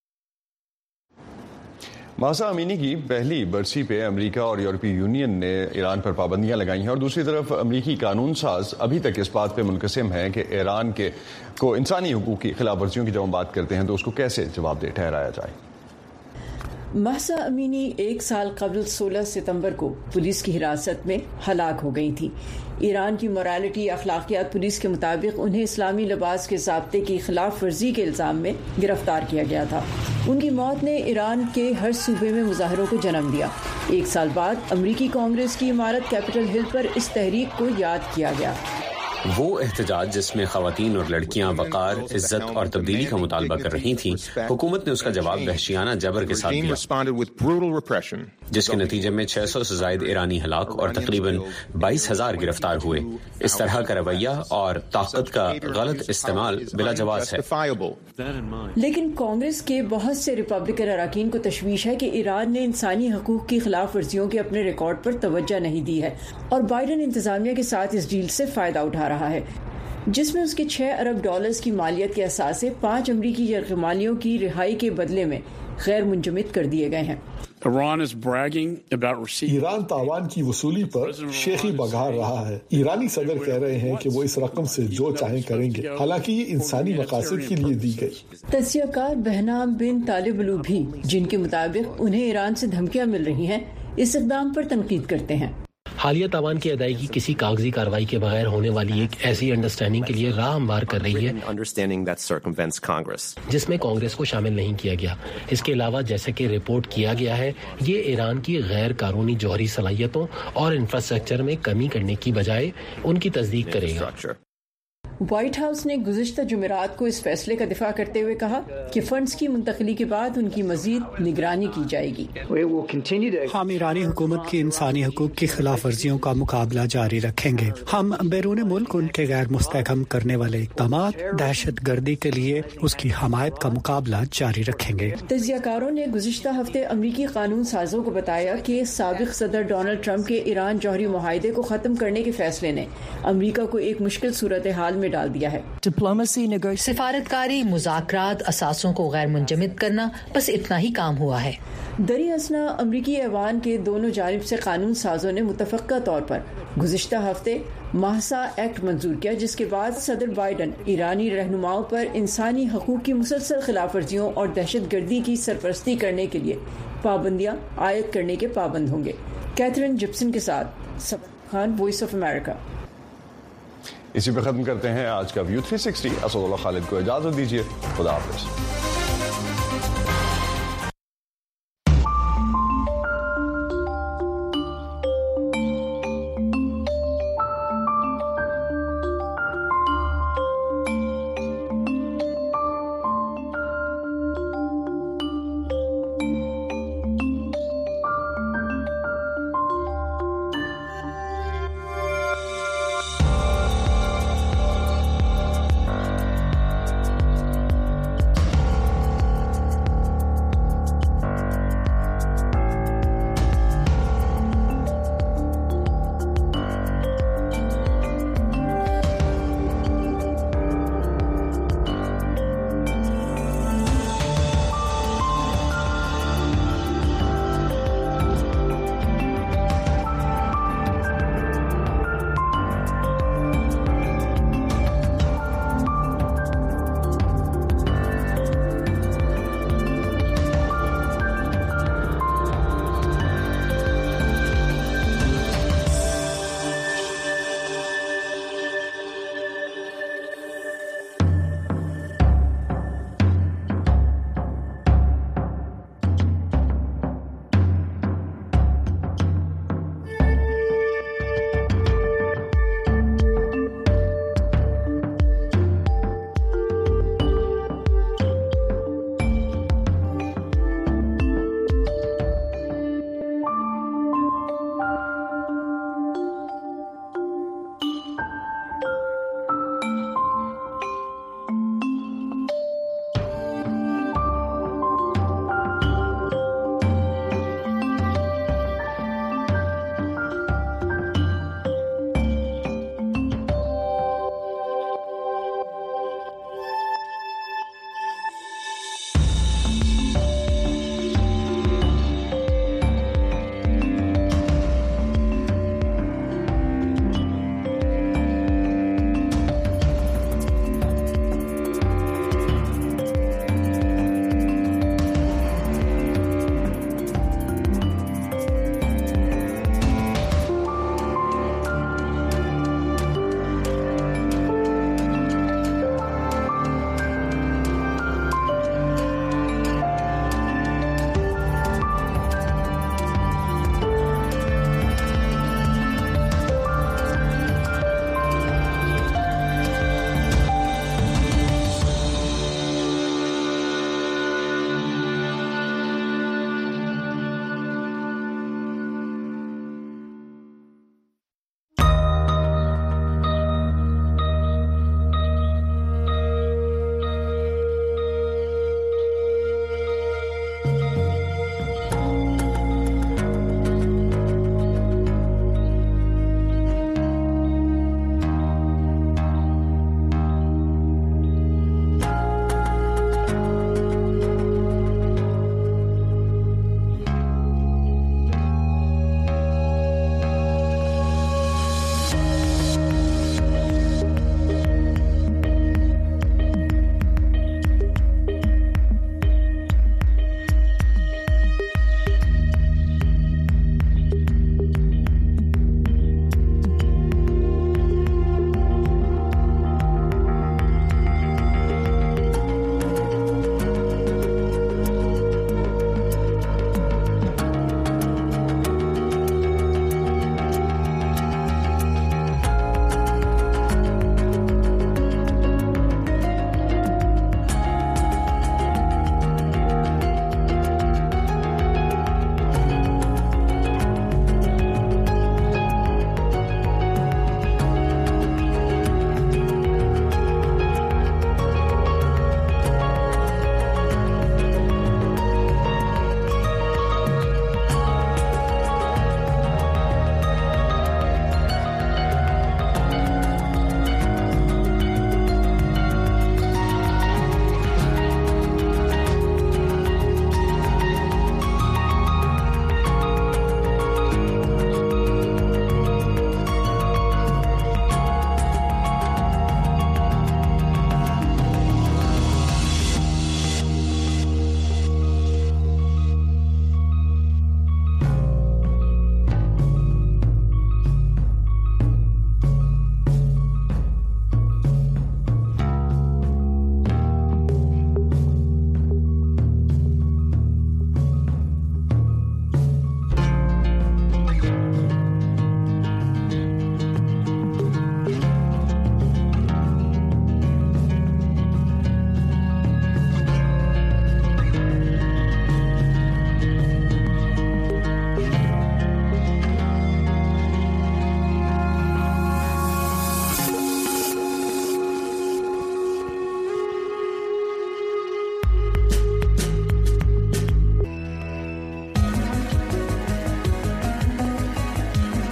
مہسا امینی کی پہلی برسی پہ امریکہ اور یورپی یونین نے ایران پر پابندیاں لگائی ہیں، اور دوسری طرف امریکی قانون ساز ابھی تک اس بات پہ منقسم ہیں کہ ایران کے کو انسانی حقوق کی خلاف ورزیوں کی جب ہم بات کرتے ہیں تو اس کو کیسے جواب دہ ٹھہرایا جائے۔
مہسا امینی ایک سال قبل سولہ ستمبر کو پولیس کی حراست میں ہلاک ہو گئی تھی۔ ایران کی مورالٹی اخلاقیات پولیس کے مطابق انہیں اسلامی لباس کے ضابطے کی خلاف ورزی کے الزام میں گرفتار کیا گیا تھا۔ ان کی موت نے ایران کے ہر صوبے میں مظاہروں کو جنم دیا۔ ایک سال بعد امریکی کانگریس کی عمارت کیپٹل ہل پر اس تحریک کو یاد کیا گیا۔
وہ احتجاج جس میں خواتین اور لڑکیاں وقار، عزت اور تبدیلی کا مطالبہ کر رہی تھیں، حکومت نے اس کا جواب وحشیانہ جبر کے ساتھ دیا، جس کے نتیجے میں چھ سو سے زائد ایرانی ہلاک اور تقریباً بائیس ہزار گرفتار ہوئے۔ اس طرح کا رویہ اور طاقت کا غلط استعمال بلا جواز ہے۔
لیکن کانگریس کے بہت سے ریپبلکن اراکین کو تشویش ہے کہ ایران نے انسانی حقوق کی خلاف ورزیوں کے اپنے ریکارڈ پر توجہ نہیں دی ہے، اور بائیڈن انتظامیہ کے ساتھ اس ڈیل سے فائدہ اٹھا رہا ہے، جس میں اس کے چھ ارب ڈالرز کی مالیت کے اثاثے پانچ امریکی یرغمالیوں کی رہائی کے بدلے میں غیر منجمد کر دیے گئے ہیں۔
ایران تاوان کی وصولی پر شیخی بگار رہا ہے۔ ایرانی صدر کہہ رہے ہیں کہ وہ اس رقم سے جو چاہیں کریں گے، حالانکہ یہ انسانی مقاصد کے لیے دی گئی۔
تجزیہ کار بہنام بن طالب الو بھی، جن کے مطابق انہیں ایران سے دھمکیاں مل رہی ہیں، اس اقدام پر تنقید کرتے ہیں۔
حالیہ تاوان کی ادائیگی کسی کاغذی کارروائی کے بغیر ہونے والی ایک ایسی انڈرسٹینڈنگ کے لیے راہ ہموار کر رہی ہے جس میں کانگریس کو شامل نہیں کیا گیا۔ اس کے علاوہ جیسے کہ رپورٹ کیا گیا ہے، یہ ایران کی غیر قانونی جوہری صلاحیتوں اور انفراسٹرکچر میں کمی کرنے کی بجائے ان کی تصدیق کرے گا۔
وائٹ ہاؤس نے گزشتہ جمعرات کو اس فیصلے کا دفاع کرتے ہوئے کہا کہ فنڈز کی منتقلی کے بعد ان کی مزید نگرانی کی جائے گی۔
ہم ایرانی حکومت کی انسانی حقوق کی خلاف ورزیوں کا مقابلہ جاری رکھیں گے۔ ہم بیرون ملک ان کے غیر مستحکم کرنے والے اقدامات، دہشت گردی کے لیے اس کی حمایت کا مقابلہ جاری رکھیں گے۔
تجزیہ کاروں نے گزشتہ ہفتے امریکی قانون سازوں کو بتایا کہ سابق صدر ڈونلڈ ٹرمپ کے ایران جوہری معاہدے کو ختم کرنے کے فیصلے نے امریکا کو ایک مشکل صورتحال میں ڈال دیا ہے۔
سفارتکاری، مذاکرات، اثاثوں کو غیر منجمد کرنا، بس اتنا ہی کام ہوا ہے۔
دری اثنا امریکی ایوان کے دونوں جانب سے قانون سازوں نے متفقہ طور پر گزشتہ ہفتے مہسا ایکٹ منظور کیا، جس کے بعد صدر بائیڈن ایرانی رہنماؤں پر انسانی حقوق کی مسلسل خلاف ورزیوں اور دہشت گردی کی سرپرستی کرنے کے لیے پابندیاں عائد کرنے کے پابند ہوں گے۔ کیتھرین جپسن کے ساتھ سبا خان، وائس آف امریکہ۔
اسی پہ ختم کرتے ہیں آج کا ویو تھری سکسٹی. اسد اللہ خالد کو اجازت دیجیے. خدا حافظ.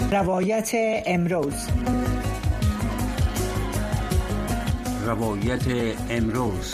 روایت امروز.
روایت امروز.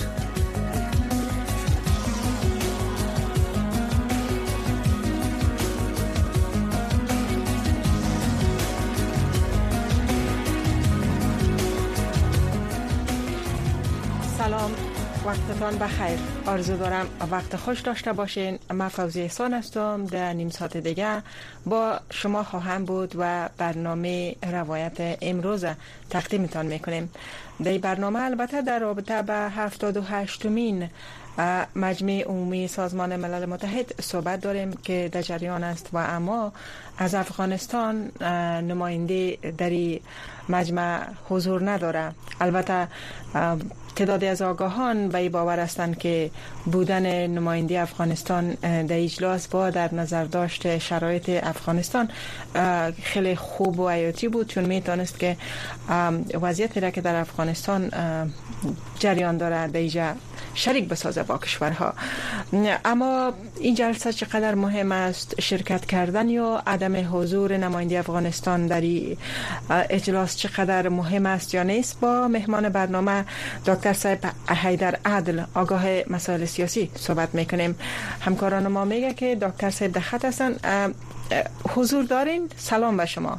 سلام، وقتتان بخیر. آرزو دارم وقت خوش داشته باشین. من فوزی احسان هستم. در نیم ساعت دیگه با شما خواهم بود و برنامه روایت امروز تقدیمتان میکنیم. در برنامه البته در رابطه به هفتاد و هشتمین مجمع عمومی سازمان ملل متحد صحبت داریم که در جریان است و اما از افغانستان نماینده در مجمع حضور نداره. البته تعدادی از آگاهان به این باور هستند که بودن نماینده افغانستان در اجلاس با در نظر داشت شرایط افغانستان خیلی خوب و حیاتی بود، چون میتونست که وضعیتی را که در افغانستان جریان داره در اینجا شریک بسازه با کشورها. اما این جلسه چقدر مهم است، شرکت کردن یا عدم حضور نماینده افغانستان در اجلاس چقدر مهم است یا نیست، با مهمان برنامه دکتر صاحب حیدر عدل آگاه مسائل سیاسی صحبت میکنیم. همکاران ما میگه که دکتر صاحب در خط هستن. حضور دارین؟ سلام به شما.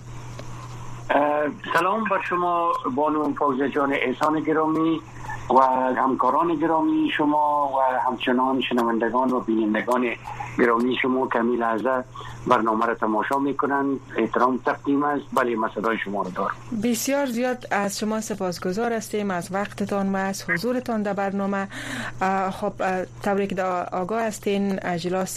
سلام بر شما بانو فوزه جان احسان گرامی و همکاران گرامی شما و همچنان شنوندگان و بینندگان گرامی شما که می لحظه برنامه را تماشا میکنند. احترام تقدیم است. بله، مسئله شما رو دارم.
بسیار زیاد از شما سپاسگزار هستیم از وقتتان و از حضورتان در برنامه. خب طوری که آگاه هستین اجلاس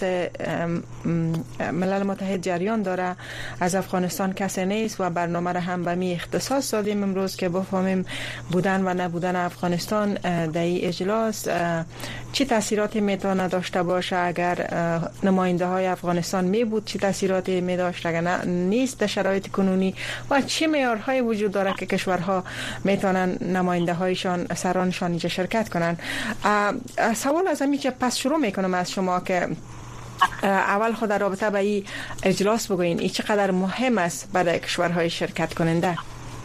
ملل متحد جریان داره، از افغانستان کسی نیست و برنامه را هم به می اختصاص دادیم امروز که بفهمیم بودن و نبودن افغانستان در این اجلاس چه تاثیراتی میتونه داشته باشه. اگر نماینده های افغانستان می بود چه تاثیراتی می داشت، اگر نه نیست در شرایط کنونی و چه معیارهای وجود داره که کشورها میتونن نماینده هایشان سرانشان اینجا شرکت کنن. سوال از همیشه پس شروع میکنم از شما که اول خود در رابطه به این اجلاس بگوین این چقدر مهم است برای کشورهای شرکت کننده.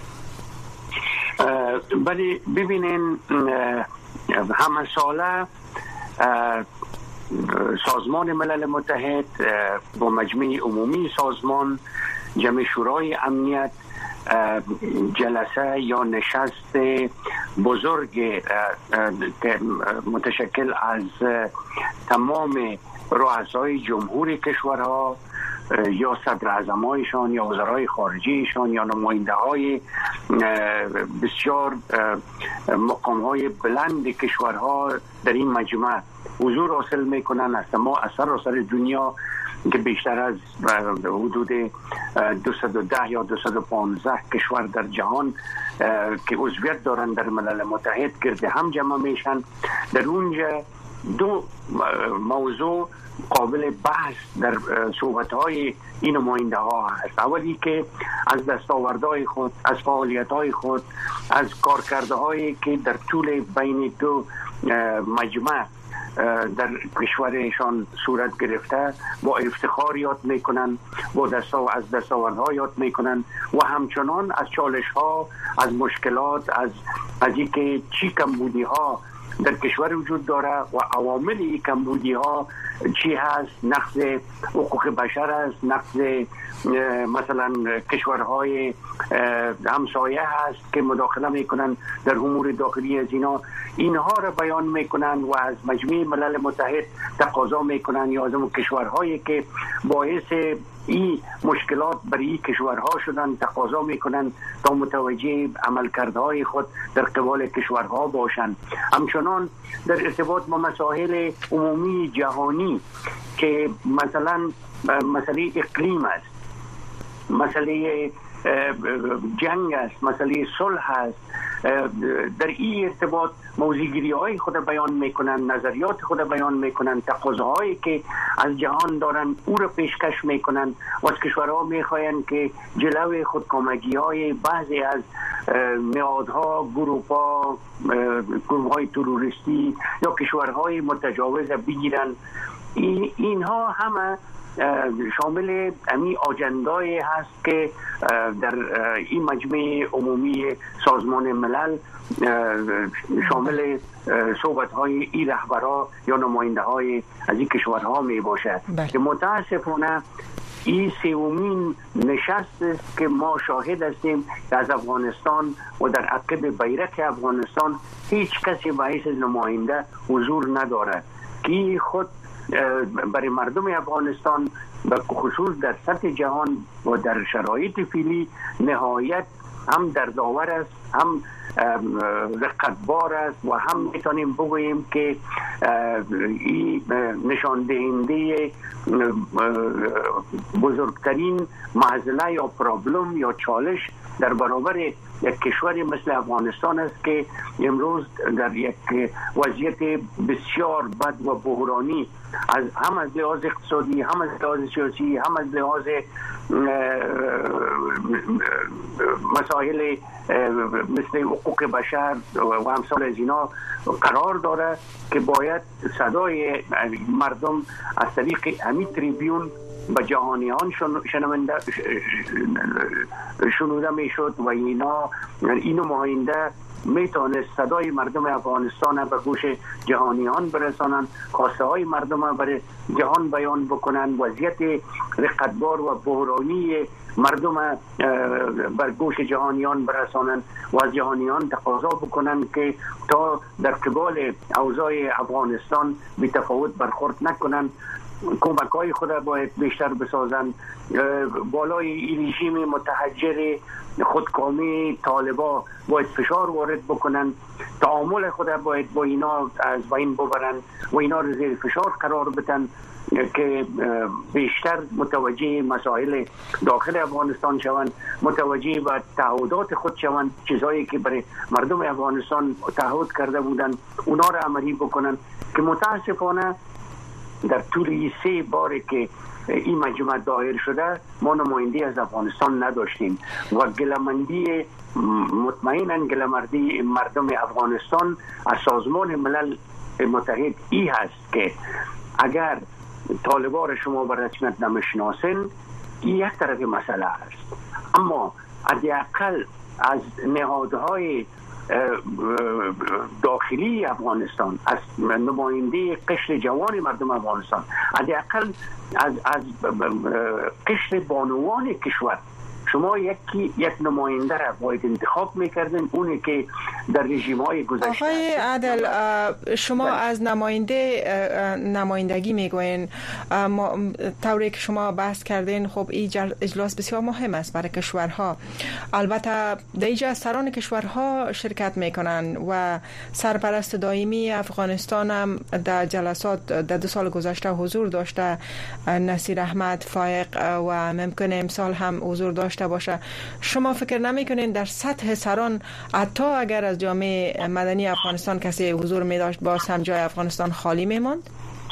ولی ببینین همه ساله سازمان ملل متحد با مجمع عمومی سازمان جمع شورای امنیت جلسه یا نشست بزرگ متشکل از تمام رؤسای جمهور کشورها یا صدر اعظمایشان یا وزرای خارجیشان یا نماینده های بسیار مقام های بلند کشورها در این مجمع حضور حاصل میکنن. از ما از سراسر دنیا که بیشتر از حدود دویست و ده یا دویست و پانزده کشور در جهان که عضویت دارن در ملل متحد گرد هم جمع میشن. در اونجا دو موضوع قابل بحث در صحبت‌های این نماینده ها هست. اولی که از دستاوردهای خود، از فعالیت‌های خود، از کارکرده‌هایی که در طول بین دو مجمع در کشورشان صورت گرفته با افتخار یاد میکنن، با دستا از دستاوردها یاد میکنن و همچنان از چالش‌ها، از مشکلات، از از اینکه چی کمبودی ها در کشور وجود داره و عوامل این کمبودی ها چی هست. نقض حقوق بشر است، نقض مثلا کشورهای همسایه هست که مداخله میکنن در امور داخلی از اینا، اینها را بیان میکنن و از مجمع ملل متحد تقاضا میکنن یا از اون کشورهایی که باعث این مشکلات برای کشورها شدن تقاضا میکنن تا متوجه عملکردهای خود در قبال کشورها باشند. همچنان در ارتباط با مسائل عمومی جهانی که مثلا مسئله اقلیم است، مسئله جنگ است، مسئله صلح است، در این ارتباط موضوعگیری های خود بیان میکنن، نظریات خود بیان میکنن، تقاضاهایی که از جهان دارن او را پیشکش میکنن و از کشورها میخواین که جلوی خودکامگی های بعضی از نهادها، گروه‌ها، گروه‌های تروریستی یا کشورهای متجاوز بگیرن. این اینها همه شامل امی آجندای هست که در این مجمع عمومی سازمان ملل شامل صحبت های این رهبرها یا نماینده های از این کشورها می باشد که متاسفانه این سومین نشست است که ما شاهد هستیم از افغانستان و در عقب بیرق افغانستان هیچ کسی به حیث نماینده حضور ندارد که خود برای مردم افغانستان به خصوص در سطح جهان و در شرایط فعلی نهایت هم دردآور است، هم رقتبار است و هم میتونیم بگوییم که این نشان دهنده بزرگترین معضله یا پرابلم یا چالش در برابر یک کشوری مثل افغانستان است که امروز در یک وضعیت بسیار بد و بحرانی از هم از لحاظ اقتصادی، هم از لحاظ سیاسی، هم از لحاظ مسائل مثل حقوق بشر و امثال از اینا قرار داره که باید صدای مردم از طریق همین تریبیون به جهانیان شنونده شنوده میشد و اینا اینو نماینده میتونست صدای مردم افغانستان به گوش جهانیان برسانند، خواسته های مردم برای جهان بیان بکنند، وضعیت رقتبار و بحرانی مردم بر گوش جهانیان برسانند و از جهانیان تقاضا بکنند که تا در قبال اوضاع افغانستان بی تفاوت برخورد نکنند، کمک های خود باید بیشتر بسازند، بالای این رژیم متحجر خودکامی طالبا باید فشار وارد بکنند، تعامل خود باید با اینا از بین ببرند و اینا رو زیر فشار قرار بدن که بیشتر متوجه مسائل داخل افغانستان شوند، متوجه به تعهدات خود شوند، چیزایی که برای مردم افغانستان تعهد کرده بودند اونا را عملی بکنند که متاسفانه در طول سه باره که این مجمع دایر شده ما نمایندگی از افغانستان نداشتیم و گلمندی مطمئنا گلمردی مردم افغانستان از سازمان ملل متحد ای هست که اگر طالبان را شما به رسمیت نمیشناسین این یک طرف مسئله است، اما حداقل از نهادهای داخلی افغانستان، از نماینده قشر جوان مردم افغانستان، حداقل از از قشر بانوان کشور شما یکی یک نماینده را باید انتخاب میکردین، اونی که در رژیم‌های گذشته.
آقای عادل شما بله. از نماینده نمایندگی میگوین، طوری که شما بحث کردین خب این اجلاس بسیار مهم است برای کشورها، البته در اینجا سران کشورها شرکت میکنن و سرپرست دائمی افغانستان هم در جلسات در دو سال گذشته حضور داشته، نصیر احمد فائق و ممکنه امسال هم حضور داشته باشه. شما فکر نمیکنین در سطح سران حتی اگر از جامعه مدنی افغانستان کسی حضور می داشت باز هم جای افغانستان خالی میماند؟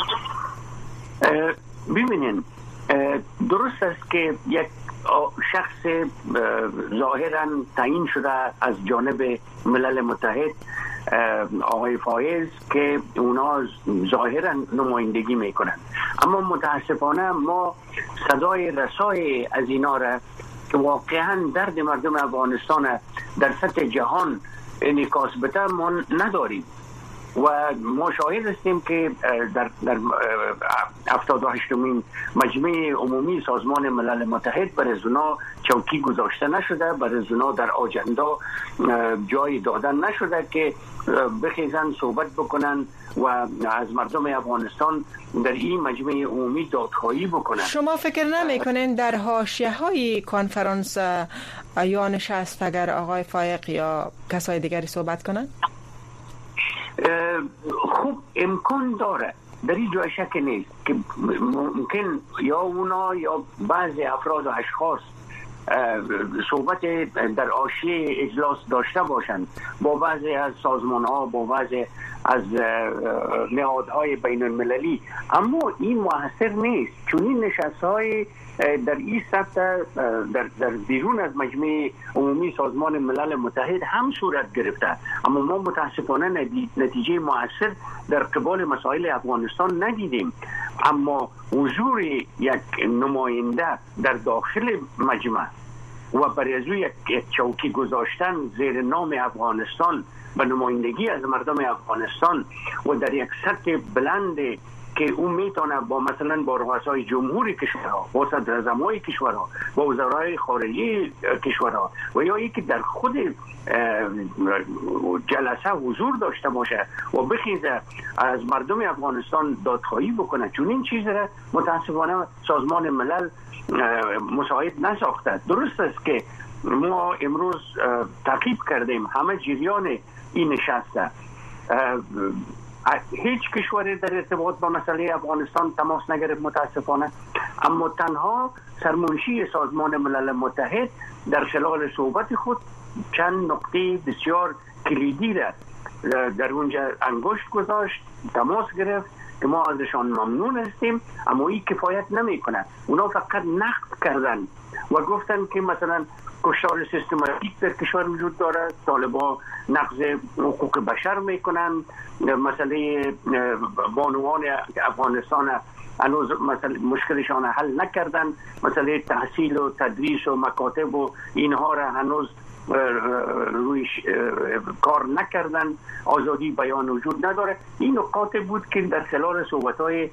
ببینین درست است که یک شخص ظاهرا تعیین شده از جانب ملل متحد آقای فایز که اونا ظاهرا نمایندگی میکنن، اما متاسفانه ما صدای رسای از اینا را که واقعا درد مردم افغانستان در سطح جهان انعکاس بده ما نداریم و ما شاهد هستیم که در در هفتاد و هشتمین مجمع عمومی سازمان ملل متحد برای زنا چوکی گذاشته نشده، برای زنا در آجندا جای دادن نشده که بخیزن صحبت بکنن و از مردم افغانستان در این مجمع عمومی دادخواهی بکنن.
شما فکر نمیکنین در حاشیه های کنفرانس یا نشست اگر آقای فائق یا کسای دیگری صحبت کنن؟
خوب امکان داره، در این جای شک نیست که ممکن یا اونا یا بعضی افراد و اشخاص صحبت در حاشیه اجلاس داشته باشند با بعضی از سازمان ها، با بعضی از نهادهای بین المللی، اما این موثر نیست چون این نشست های در این سطح در, در بیرون از مجمع عمومی سازمان ملل متحد هم صورت گرفته، اما ما متاسفانه نتیجه موثر در قبال مسائل افغانستان ندیدیم اما حضور یک نماینده در داخل مجمع و برای از یک چوکی گذاشتن زیر نام افغانستان به نمایندگی از مردم افغانستان و در یک سطح بلند که اون میتونه با مثلا با رؤسای جمهوری کشورها، با صدراعظمای کشورها، با وزرای خارجه کشورها و یا یکی در خود جلسه حضور داشته باشه و بخیزه از مردم افغانستان دادخواهی بکنه، چون این چیز را متاسفانه سازمان ملل مساعد نساخته. درست است که ما امروز تعقیب کردیم همه جریان این نشسته، هیچ کشوری در ارتباط با مسئله افغانستان تماس نگرفت متاسفانه، اما تنها سرمنشی سازمان ملل متحد در خلال صحبت خود چند نقطه بسیار کلیدی را در اونجا انگشت گذاشت، تماس گرفت که ما ازشان ممنون هستیم، اما این کفایت نمیکنه. اونا فقط نقد کردن و گفتن که مثلا کشتار سیستماتیک در کشور وجود داره، طالبان نقض حقوق بشر میکنن، مسئله بانوان افغانستان هنوز مشکلشان حل نکردن، مسئله تحصیل و تدریس و مکاتب و اینها را هنوز روی کار نکردن، آزادی بیان وجود نداره. این نکات بود که در خلال صحبت‌های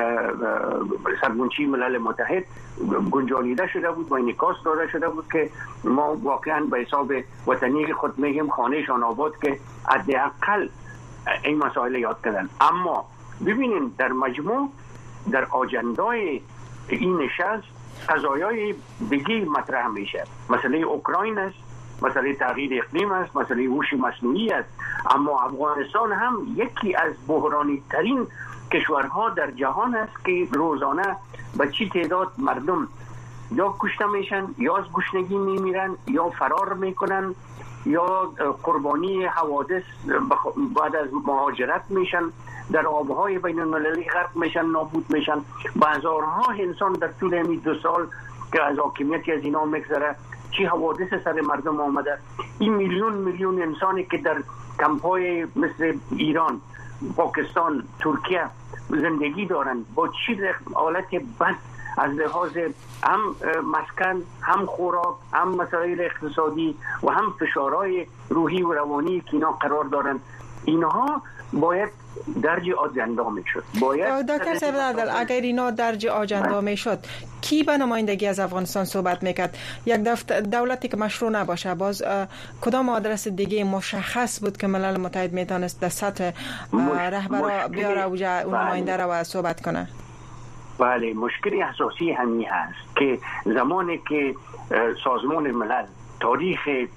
سرمنشی ملل متحد گنجانیده شده بود و انعکاس داده شده بود که ما واقعا به حساب وطنی خود میگیم خانهشان آباد که حداقل این مسائل یاد کردن. اما ببینیم در مجموع در آجندای این نشست قضایای دیگه مطرح میشه، مسئله اوکراین است، مسئله تغییر اقلیم است، مسئله هوش مصنوعی است، اما افغانستان هم یکی از بحرانی ترین کشورها در جهان است که روزانه به چی تعداد مردم یا کشته میشن یا از گشنگی میمیرن یا فرار میکنن یا قربانی حوادث بعد از مهاجرت میشن، در آبهای بین المللی غرق میشن، نابود میشن. هزارها انسان در طول همین دو سال که از حاکمیتی از اینا میگذره چی حوادث سر مردم آمده. این میلیون میلیون انسانی که در کمپ‌های مثل ایران، پاکستان، ترکیه زندگی دارن با چی حالت بد از لحاظ هم مسکن، هم خوراک، هم مسائل اقتصادی و هم فشارهای روحی و روانی که اینا قرار دارن، اینها باید درج آجندا میشد. باید
دکتر سیبزادل اگر اینا درج آجندا میشد کی به نمایندگی از افغانستان صحبت میکرد؟ یک دولتی که مشروع نباشه، باز کدام آدرس دیگه مشخص بود که ملل متحد میتونست در سطح رهبرا بیاره اوجا اون نماینده را و صحبت کنه؟
بله، مشکل اساسی همین هست که زمانی که سازمان ملل تاریخ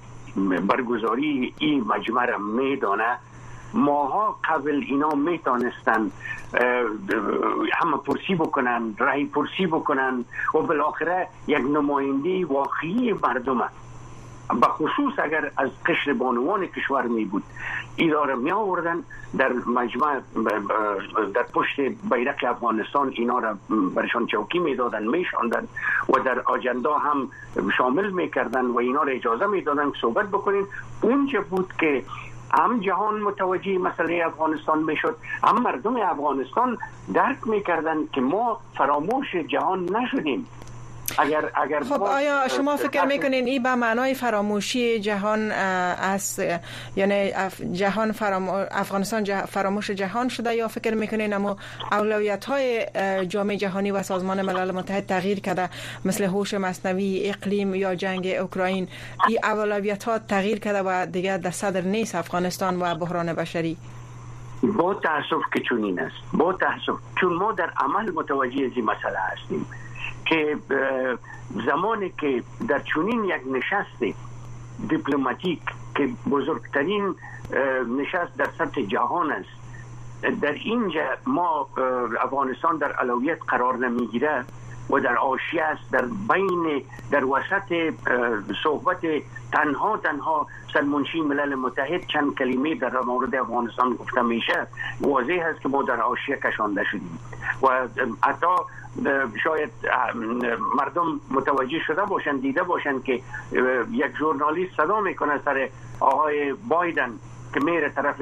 برگزاری این مجمع را میدانه، ماها قبل اینا میتونستن همه پرسی بکنن، رای پرسی بکنن و بالاخره یک نماینده واقعی مردم، به خصوص اگر از قشر بانوان کشور می بود، اینا را می آوردن در مجمع در پشت بیرق افغانستان، اینا را برشان چوکی می دادن، می شاندن و در آجندا هم شامل می کردن و اینا را اجازه می دادن که صحبت بکنین. اونجا بود که هم جهان متوجه مسئله افغانستان میشد، هم مردم افغانستان درک میکردن که ما فراموش جهان نشدیم. اگر اگر
خب آیا شما فکر میکنین این به معنای فراموشی جهان است، یعنی جهان فرام... افغانستان جه... فراموش جهان شده، یا فکر میکنین اما اولویت های جامعه جهانی و سازمان ملل متحد تغییر کرده، مثل هوش مصنوعی، اقلیم یا جنگ اوکراین، این اولویت ها تغییر کرده و دیگر در صدر نیست افغانستان و بحران بشری؟
با تاسف که چنین است، با تاسف، چون ما در عمل متوجه این مسئله هستیم که زمانی که در چنین یک نشست دیپلماتیک که بزرگترین نشست در سطح جهان است، در اینجا ما افغانستان در اولویت قرار نمیگیره و در حاشیه است، در بین در وسط صحبت تنها تنها سرمنشی ملل متحد چند کلمه در مورد افغانستان گفته میشه، واضح است که ما در حاشیه کشانده شدیم و حتی شاید مردم متوجه شده باشند، دیده باشند که یک ژورنالیست صدا میکنه سر آقای بایدن که میره طرف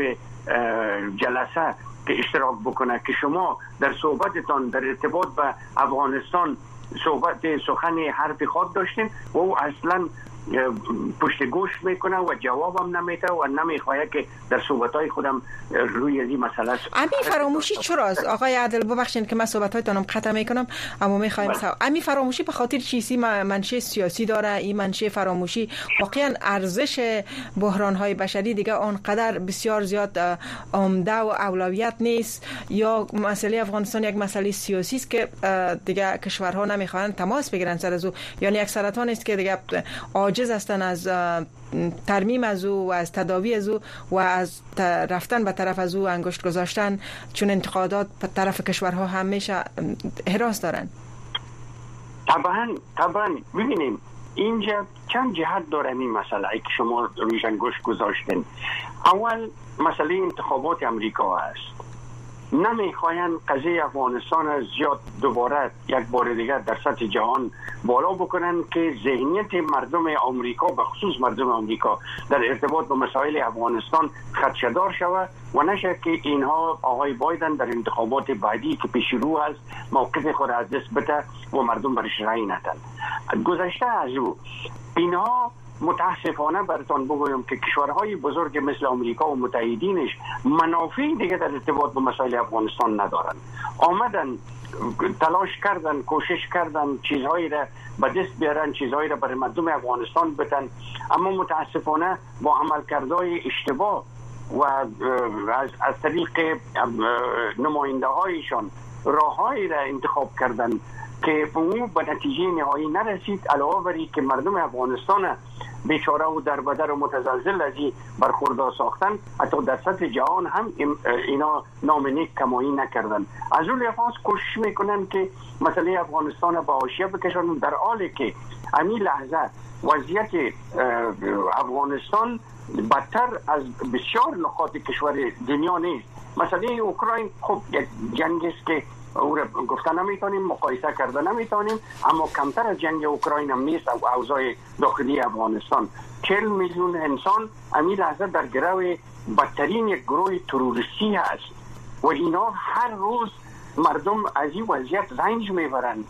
جلسه که اشتراک بکنه که شما در صحبتتان در ارتباط به افغانستان صحبت سخن حرف خود داشتیم و او اصلا پشت گوش میکنه و جوابم نمیده و نمیخواد که در صحبتهای خودم روی این مسئله
امی فراموشی چرا است آقای عادل؟ ببخشید که من صحبت‌هایتانم قطع میکنم اما میخوایم سو... امی فراموشی به خاطر چیزی منشأ سیاسی داره؟ این منشأ فراموشی واقعا ارزش بحران‌های بشری دیگه آنقدر بسیار زیاد عمده و اولویت نیست، یا مسئله افغانستان یک مسئله سیاسی است که دیگه کشورها نمیخوان تماس بگیرن سر از او، یعنی اکثرتون است که دیگه عاجز هستن از ترمیم از او و از تداوی از او و از رفتن به طرف از او انگشت گذاشتن، چون انتقادات به طرف کشورها همیشه حراس دارن.
طبعا طبعا ببینیم اینجا چند جهت داره این مسئله که شما رویش انگشت گذاشتین. اول مسئله انتخابات امریکا است. نمیخواین قضیه افغانستان از زیاد دوباره یک بار دیگر در سطح جهان بالا بکنن که ذهنیت مردم آمریکا به خصوص مردم آمریکا در ارتباط با مسائل افغانستان خدشه‌دار شود و نشه که اینها آقای بایدن در انتخابات بعدی که پیش رو است موقف خود از دست بده و مردم برش رأی ندن. گذشته از او اینها متاسفانه براتون بگویم که کشورهای بزرگ مثل آمریکا و متحدینش منافع دیگه در ارتباط با مسائل افغانستان ندارن. آمدن تلاش کردن، کوشش کردن چیزهایی را به دست بیارن، چیزهایی را برای مردم افغانستان بتن، اما متاسفانه با عملکردهای اشتباه و از, از طریق نماینده هایشان راههایی را انتخاب کردن که اون به نتیجه نهایی نرسید، علاوه بر که مردم افغانستان بیچاره و در بدر و متزلزل از این برخوردار ساختن، حتی در سطح جهان هم اینا نام نیک کمایی نکردن. از اون لحاظ کوشش میکنن که مسئله افغانستان به حاشیه بکشن، در حالی که همین لحظه وضعیت افغانستان بدتر از بسیار نقاط کشور دنیا نیست. مسئله اوکراین خب یک جنگ است که او را گفتن نمیتونیم، مقایسه کردن نمیتونیم، اما کمتر از جنگ اوکراین هم نیست و اوضاع داخلی افغانستان. چهل میلیون انسان همین لحظه در گروه بدترین یک گروه تروریستی هست و اینا هر روز مردم از این وضعیت رنج میبرن،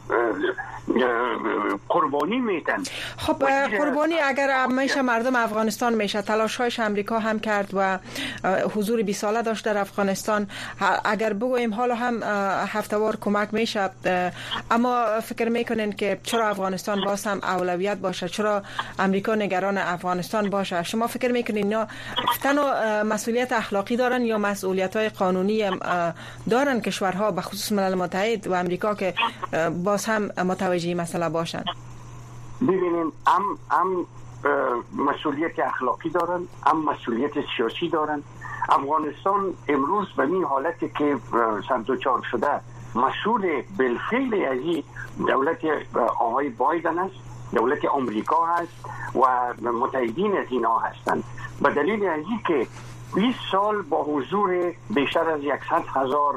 قربانی میتن.
خب قربانی اگر همیشه مردم افغانستان میشه، تلاش هایش امریکا هم کرد و حضور بیست ساله داشت در افغانستان، اگر بگوییم حالا هم هفته‌وار کمک میشه، اما فکر میکنین که چرا افغانستان باز هم اولویت باشه؟ چرا امریکا نگران افغانستان باشه؟ شما فکر میکنین اینا تنها مسئولیت اخلاقی دارن یا مسئولیت های قانونی دارن کشورها به خصوص ملل متحد و امریکا که باز هم متوجه مسئله باشن؟
ببینیم هم هم مسئولیت اخلاقی دارن، هم مسئولیت سیاسی دارن. افغانستان امروز به این حالتی که سردوچار شده مسئول بالفعل از این دولت آقای بایدن است، دولت آمریکا هست و متحدین از اینا هستند. به دلیل از این که بیست سال با حضور بیشتر از صد هزار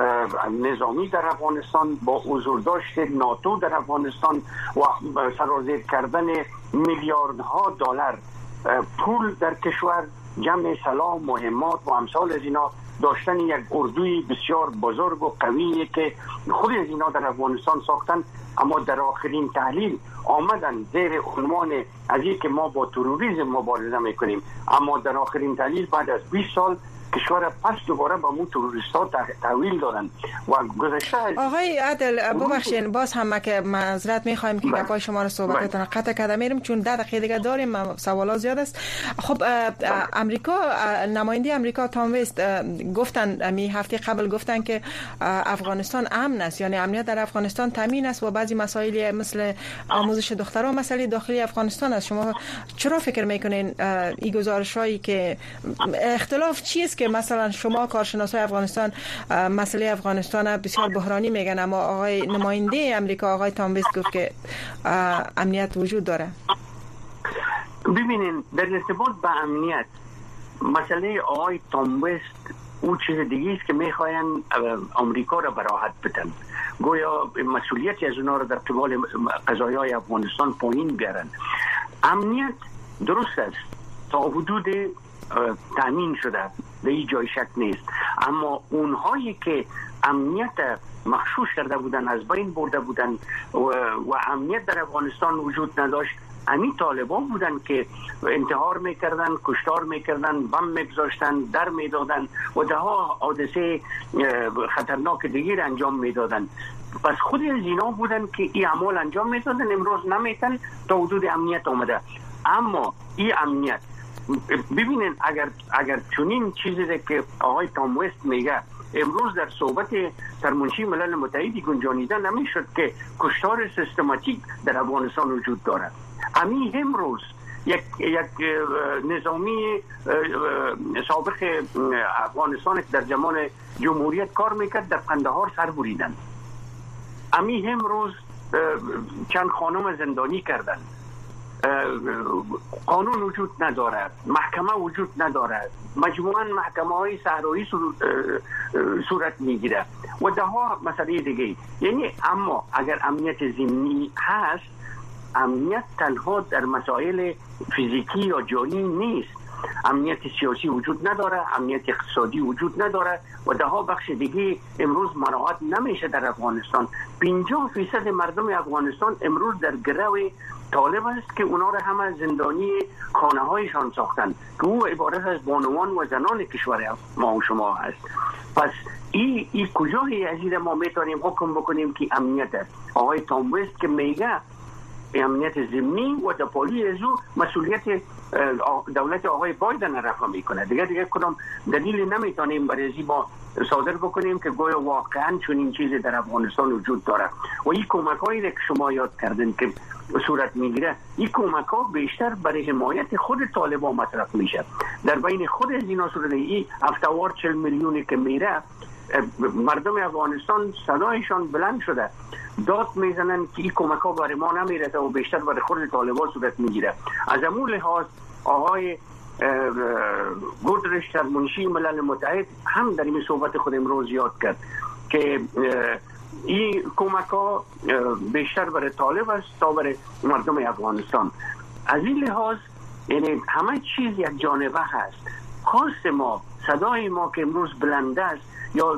نظامی در افغانستان، با حضور داشت ناتو در افغانستان و سرازیر کردن میلیاردها دلار پول در کشور، جمع سلاح، مهمات و امثال از اینا، داشتن یک اردوی بسیار بزرگ و قویه که خود از اینا در افغانستان ساختن، اما در آخرین تحلیل آمدن زیر عنوان از این که ما با تروریسم مبارزه میکنیم، اما در آخرین تحلیل بعد از بیست سال کشور پس دوباره با مون تروریستا تحویل دادن و گذشته.
آقای عادل ببخشید باز هم که معذرت میخوایم که گپای شما رو صحبتتون قطع کرده میریم چون ده دقیقه دیگه داریم، سوالات زیاد است. خب امریکا، نماینده امریکا تام وست گفتن می هفته قبل گفتن که افغانستان امن است، یعنی امنیت در افغانستان تامین است و بعضی مسائل مثل آموزش دختران مسئله داخلی افغانستان است. شما چرا فکر میکنین این گزارشایی که اختلاف چیست که مثلا شما کارشناسای افغانستان مسئله افغانستان بسیار بحرانی میگن، اما آقای نماینده امریکا آقای تام وست گفت که امنیت وجود داره؟
ببینین در ارتباط با امنیت مسئله آقای تام وست او چیز دیگه است که میخواین امریکا را براحت بدن، گویا مسئولیتی از اونا را در قبال قضایای افغانستان پایین بیارن. امنیت درست است تا حدود تامین شده، در این جای شک نیست. اما اونهایی که امنیت مخشوش کرده بودن، از بین برده بودن و, و امنیت در افغانستان وجود نداشت، همین طالبان بودن که انتحار میکردن، کشتار میکردن، بم میگذاشتن، در میدادن و ده ها حادثه خطرناک دیگر انجام میدادن. پس خود از اینا بودن که این اعمال انجام میدادن، امروز نمیتن، تا حدود امنیت آمده. اما این امنیت ببینین، اگر اگر چنین چیزی که آقای تام وست میگه امروز در صحبت سرمنشی ملل متحد گنجانیده نمیشد که کشتار سیستماتیک در افغانستان وجود دارد. همین امروز یک یک نظامی سابق افغانستان در زمان جمهوریت کار میکرد، در قندهار سر بریدن. همین امروز چند خانم زندانی کردن. قانون وجود ندارد، محکمه وجود ندارد، مجموعاً محکمه های صحرایی صورت میگیره و ده ها مسئله دیگه. یعنی اما اگر امنیت ضمنی هست، امنیت تنها در مسائل فیزیکی یا جانی نیست. امنیت سیاسی وجود نداره، امنیت اقتصادی وجود نداره و ده ها بخش دیگه امروز مراعات نمیشه در افغانستان. پنجاه فیصد مردم افغانستان امروز در گرو طالب است که اونا را همه زندانی خانه هایشان ساختن که او عبارت از بانوان و زنان کشور ما و شما هست. پس این ای کجای عزیز ما میتونیم حکم بکنیم که امنیت است؟ آقای تام وست که میگه امنیت ضمنی و دپالی از او مسئولیت دولت آقای بایدن رفع میکنه. دیگه دیگه کدام دلیل نمیتونیم برای ما صادر بکنیم که گویا واقعا چون این چیزی در افغانستان وجود داره. و این کمک هایی که شما یاد کردن که صورت میگیره، این کمک ها بیشتر برای حمایت خود طالبان مصرف میشه. در بین خود از اینا صورت این هفتاد و چهار میلیونی که میره، مردم افغانستان صدایشان بلند شده، داد میزنن که این کمک ها برای ما نمیرسه و بیشتر برای خود طالبان صورت میگیره. از امون لحاظ آقای گودرش سرمنشی ملل متحد هم در این صحبت خود امروز یاد کرد که این کمک ها بیشتر برای طالب است تا برای مردم افغانستان. از این لحاظ یعنی همه چیز یک جانبه هست. خواست ما، صدای ما که امروز بلند است، یا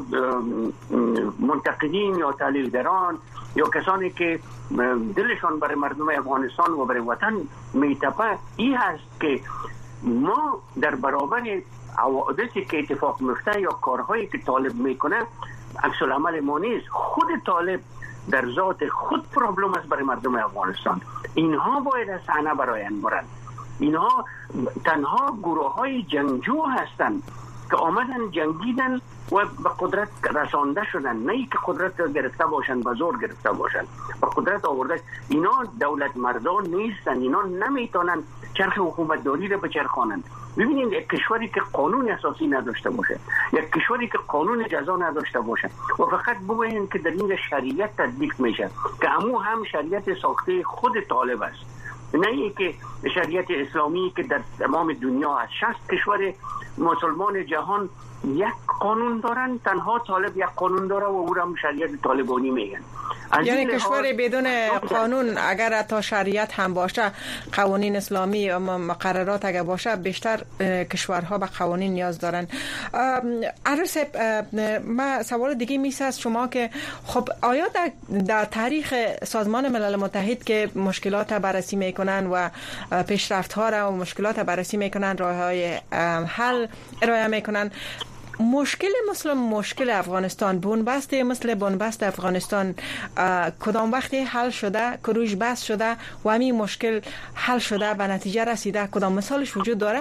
منتقدین یا تحلیلگران یا کسانی که دلشان برای مردم افغانستان و برای وطن میتپه، این هست که ما در برابر حوادثی که اتفاق میفته یا کارهایی که طالب میکنه عکس العمل ما نیست. خود طالب در ذات خود پرابلم است برای مردم افغانستان. اینها باید از صحنه برآیند برند. اینها تنها گروه های جنگجو هستند که آمدن جنگیدن و به قدرت رسانده شدن، نه ای که قدرت گرفته باشن، به زور گرفته باشن، به قدرت آورده. اینا دولت مردان نیستن، اینا نمیتونن چرخ حکومتداری رو بچرخانند. ببینید یک کشوری که قانون اساسی نداشته باشه، یک کشوری که قانون جزا نداشته باشه و فقط بگوین که در این شریعت تطبیق میشه که همو هم شریعت ساخته خود طالب است، نه ای که شریعت اسلامی که در تمام دنیا هست. شصت کشور مسلمان جهان یک قانون دارن، تنها طالب یک قانون داره و او را شریعت طالبانی میگن.
یعنی کشور بدون قانون اگر حتی شریعت هم باشه، قوانین اسلامی و مقررات اگر باشه، بیشتر کشورها به قوانین نیاز دارن. عرض ما سوال دیگه میسه از شما که خب آیا در, در تاریخ سازمان ملل متحد که مشکلات بررسی میکنن و پیشرفت ها را و مشکلات بررسی میکنن، راه های حل ارائه میکنن، مشکل مثل مشکل افغانستان، بنبست مثل بنبست افغانستان کدام وقتی حل شده، کروش بس شده و همین مشکل حل شده به نتیجه رسیده، کدام مثالش وجود داره؟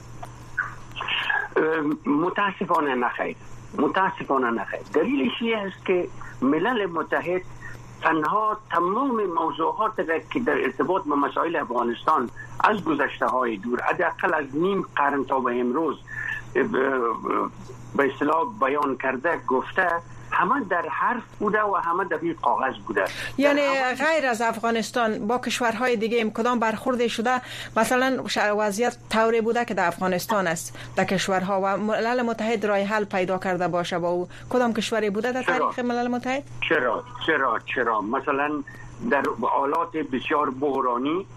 متاسفانه نخیر، متاسفانه نخیر. دلیلش این است که ملل متحد تنها تمام موضوعات که در ارتباط با مسائل افغانستان از گذشته های دور، حداقل از نیم قرن تا به امروز به اصطلاح بیان کرده، گفته، همه در حرف بوده و همه در این کاغذ بوده.
یعنی غیر از افغانستان با کشورهای دیگه کدام برخورد شده؟ مثلا وضعیت طوری بوده که در افغانستان است، در کشورها و ملل متحد راه حل پیدا کرده باشه با او، کدام کشوری بوده در تاریخ ملل متحد؟
چرا چرا چرا مثلا در حالات بسیار بحرانی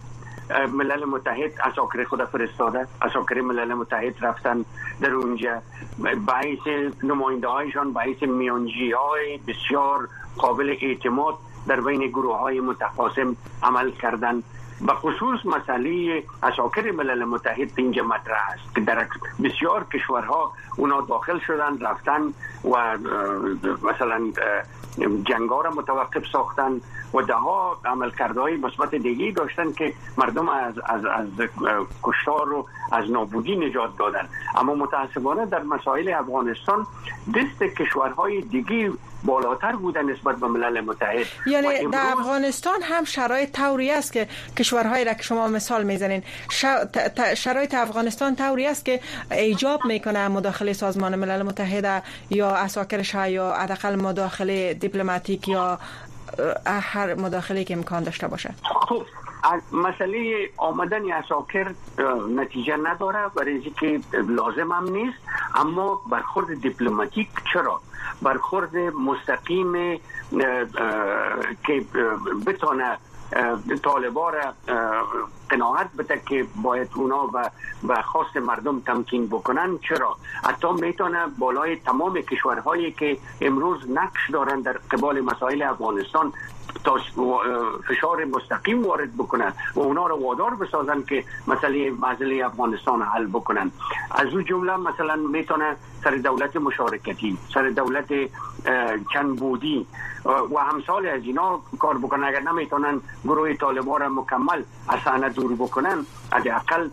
ملل متحد عساکر خود فرستاده، عساکر ملل متحد رفتن در اونجا، باعث نماینده هایشان باعث میانجی های بسیار قابل اعتماد در بین گروه های متخاصم عمل کردن. به خصوص مسئله عساکر ملل متحد اینجا مطرح است که در بسیار کشورها اونا داخل شدن، رفتن و مثلا جنگا را متوقف ساختن و ده ها عملکردهای مثبت دیگه داشتن که مردم از از از کشتار و از نابودی نجات دادن. اما متاسفانه در مسائل افغانستان دست کشورهای دیگه بالاتر بودن نسبت به ملل متحد.
یعنی در افغانستان هم شرایط طوری است که کشورهایی را که شما مثال میزنین، شرایط افغانستان طوری است که ایجاب میکنه مداخله سازمان ملل متحد یا عساکرش یا حداقل مداخله دیپلماتیک یا هر مداخله که امکان داشته باشه.
خب مسئله آمدن عساکر نتیجه نداره برای اینکه لازم هم نیست، اما برخورد دیپلماتیک چرا؟ برخورد مستقیم که بتونه طالبان را قناعت بده که باید اونا به خواست مردم تمکین بکنن، چرا؟ حتی میتونه بالای تمام کشورهایی که امروز نقش دارن در قبال مسائل افغانستان تا فشار مستقیم وارد بکنن و اونا رو وادار بسازن که مسئله مسئله افغانستان حل بکنن. از اون جمله مثلا میتونه سر دولت مشارکتی، سر دولت چند بودی و همسال از اینا کار بکنن. اگر نمیتونن گروه طالبان را مکمل از صحنه دور بکنن، حداقل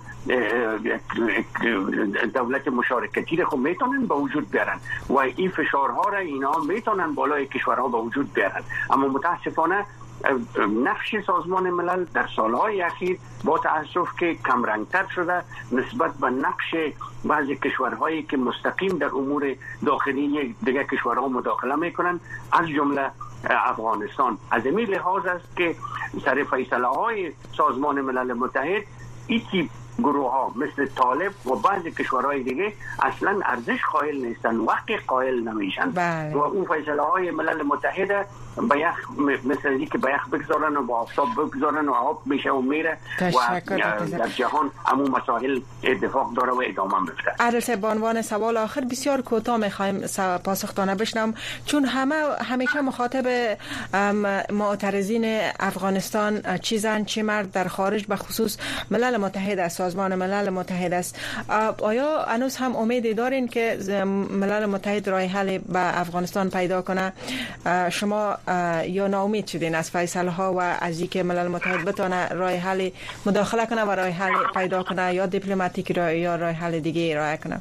دولت مشارکتی رو خب میتونن به وجود بیارن و این فشارها را اینا میتونن بالای کشورها به وجود بیارن. اما متاسفانه نقش سازمان ملل در سالهای اخیر با تأسف که کمرنگتر شده نسبت به نقش بعضی کشورهایی که مستقیم در امور داخلی دیگر کشورها مداخله میکنن، از جمله افغانستان. از این لحاظ است که سر فیصله های سازمان ملل متحد ایتی گروه ها مثل طالب و بعضی کشورهای دیگه اصلا ارزش قائل نیستن، وقت قائل نمیشن و اون فیصله های ملل متحد به یخ مثل اینکه که به یخ بگذارن و با آفتاب بگذارن و آب میشه و میره و در جهان همون مسائل اتفاق داره و ادامه میفته.
عادل صاحب، به عنوان سوال آخر بسیار کوتاه میخوایم پاسخ بشنوم، چون همه همیشه مخاطب معترضین افغانستان چیزن چی مرد در خارج به خصوص ملل متحد است، سازمان ملل متحد است. آیا هنوز هم امید دارین که ملل متحد راه حل به افغانستان پیدا کنه؟ شما یا ناامید شدین از فیصله ها و از اینکه ملل متحد بتونه راه حل مداخله کنه و راه حل پیدا کنه، یا دیپلماتیک را یا راه حل دیگه ارائه کنه؟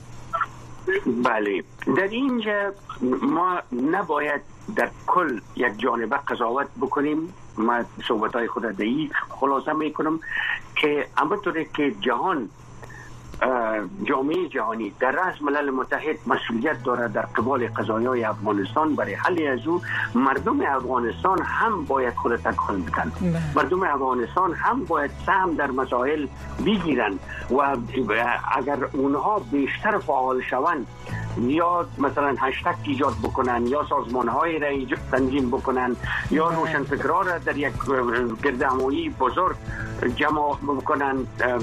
بله، در اینجا ما نباید در کل یک جانبه قضاوت بکنیم. ما صحبت های خود دهی خلاصه میکنم که همونطوری که جهان جامعه جهانی در رأس ملل متحد مسئولیت داره در قبال قضایای افغانستان، برای حل از او مردم افغانستان هم باید خود تکان بدن. مردم افغانستان هم باید سهم در مسائل بگیرن و اگر اونها بیشتر فعال شوند، یا مثلا هشتگ ایجاد بکنن یا سازمان‌های را ایجاد تنظیم بکنن یا روشنفکرها را در یک گردهمایی بزرگ جمع بکنن،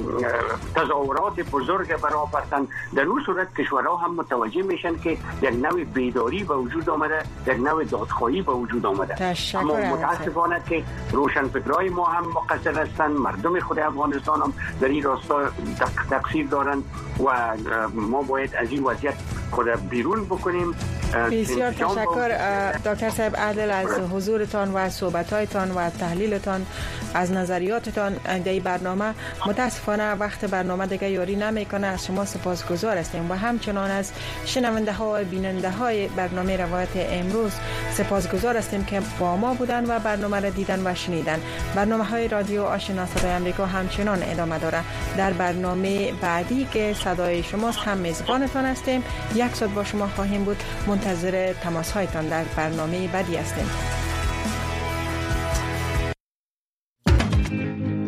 تظاهرات بزرگ برآورن، در اون صورت کشورها هم متوجه میشن که یک نوع بیداری به وجود آمده، یک نوع دادخواهی به وجود آمده. اما متاسفانه که روشنفکرهای ما هم مقصر هستند، مردم خود افغانستان هم در این راستا تقصیر دارند و ما باید از این وضعیت خود بیرون بکنیم.
بسیار تشکر دکتر صاحب عادل از حضورتان و از صحبت‌هایتان و از تحلیلتان، از نظریاتتان در این برنامه. متاسفانه وقت برنامه دیگه یاری نمیکنه، از شما سپاسگزار هستیم و همچنان از شنونده ها و بیننده های برنامه روایت امروز سپاسگزار هستیم که با ما بودن و برنامه را دیدن و شنیدن. برنامه های رادیو آشنا صدای امریکا همچنان ادامه داره. در برنامه بعدی که صدای شماست هم میزبانتان هستیم، یک ساعت با شما خواهیم بود. منتظر تماس هایتان در برنامه بعدی هستیم.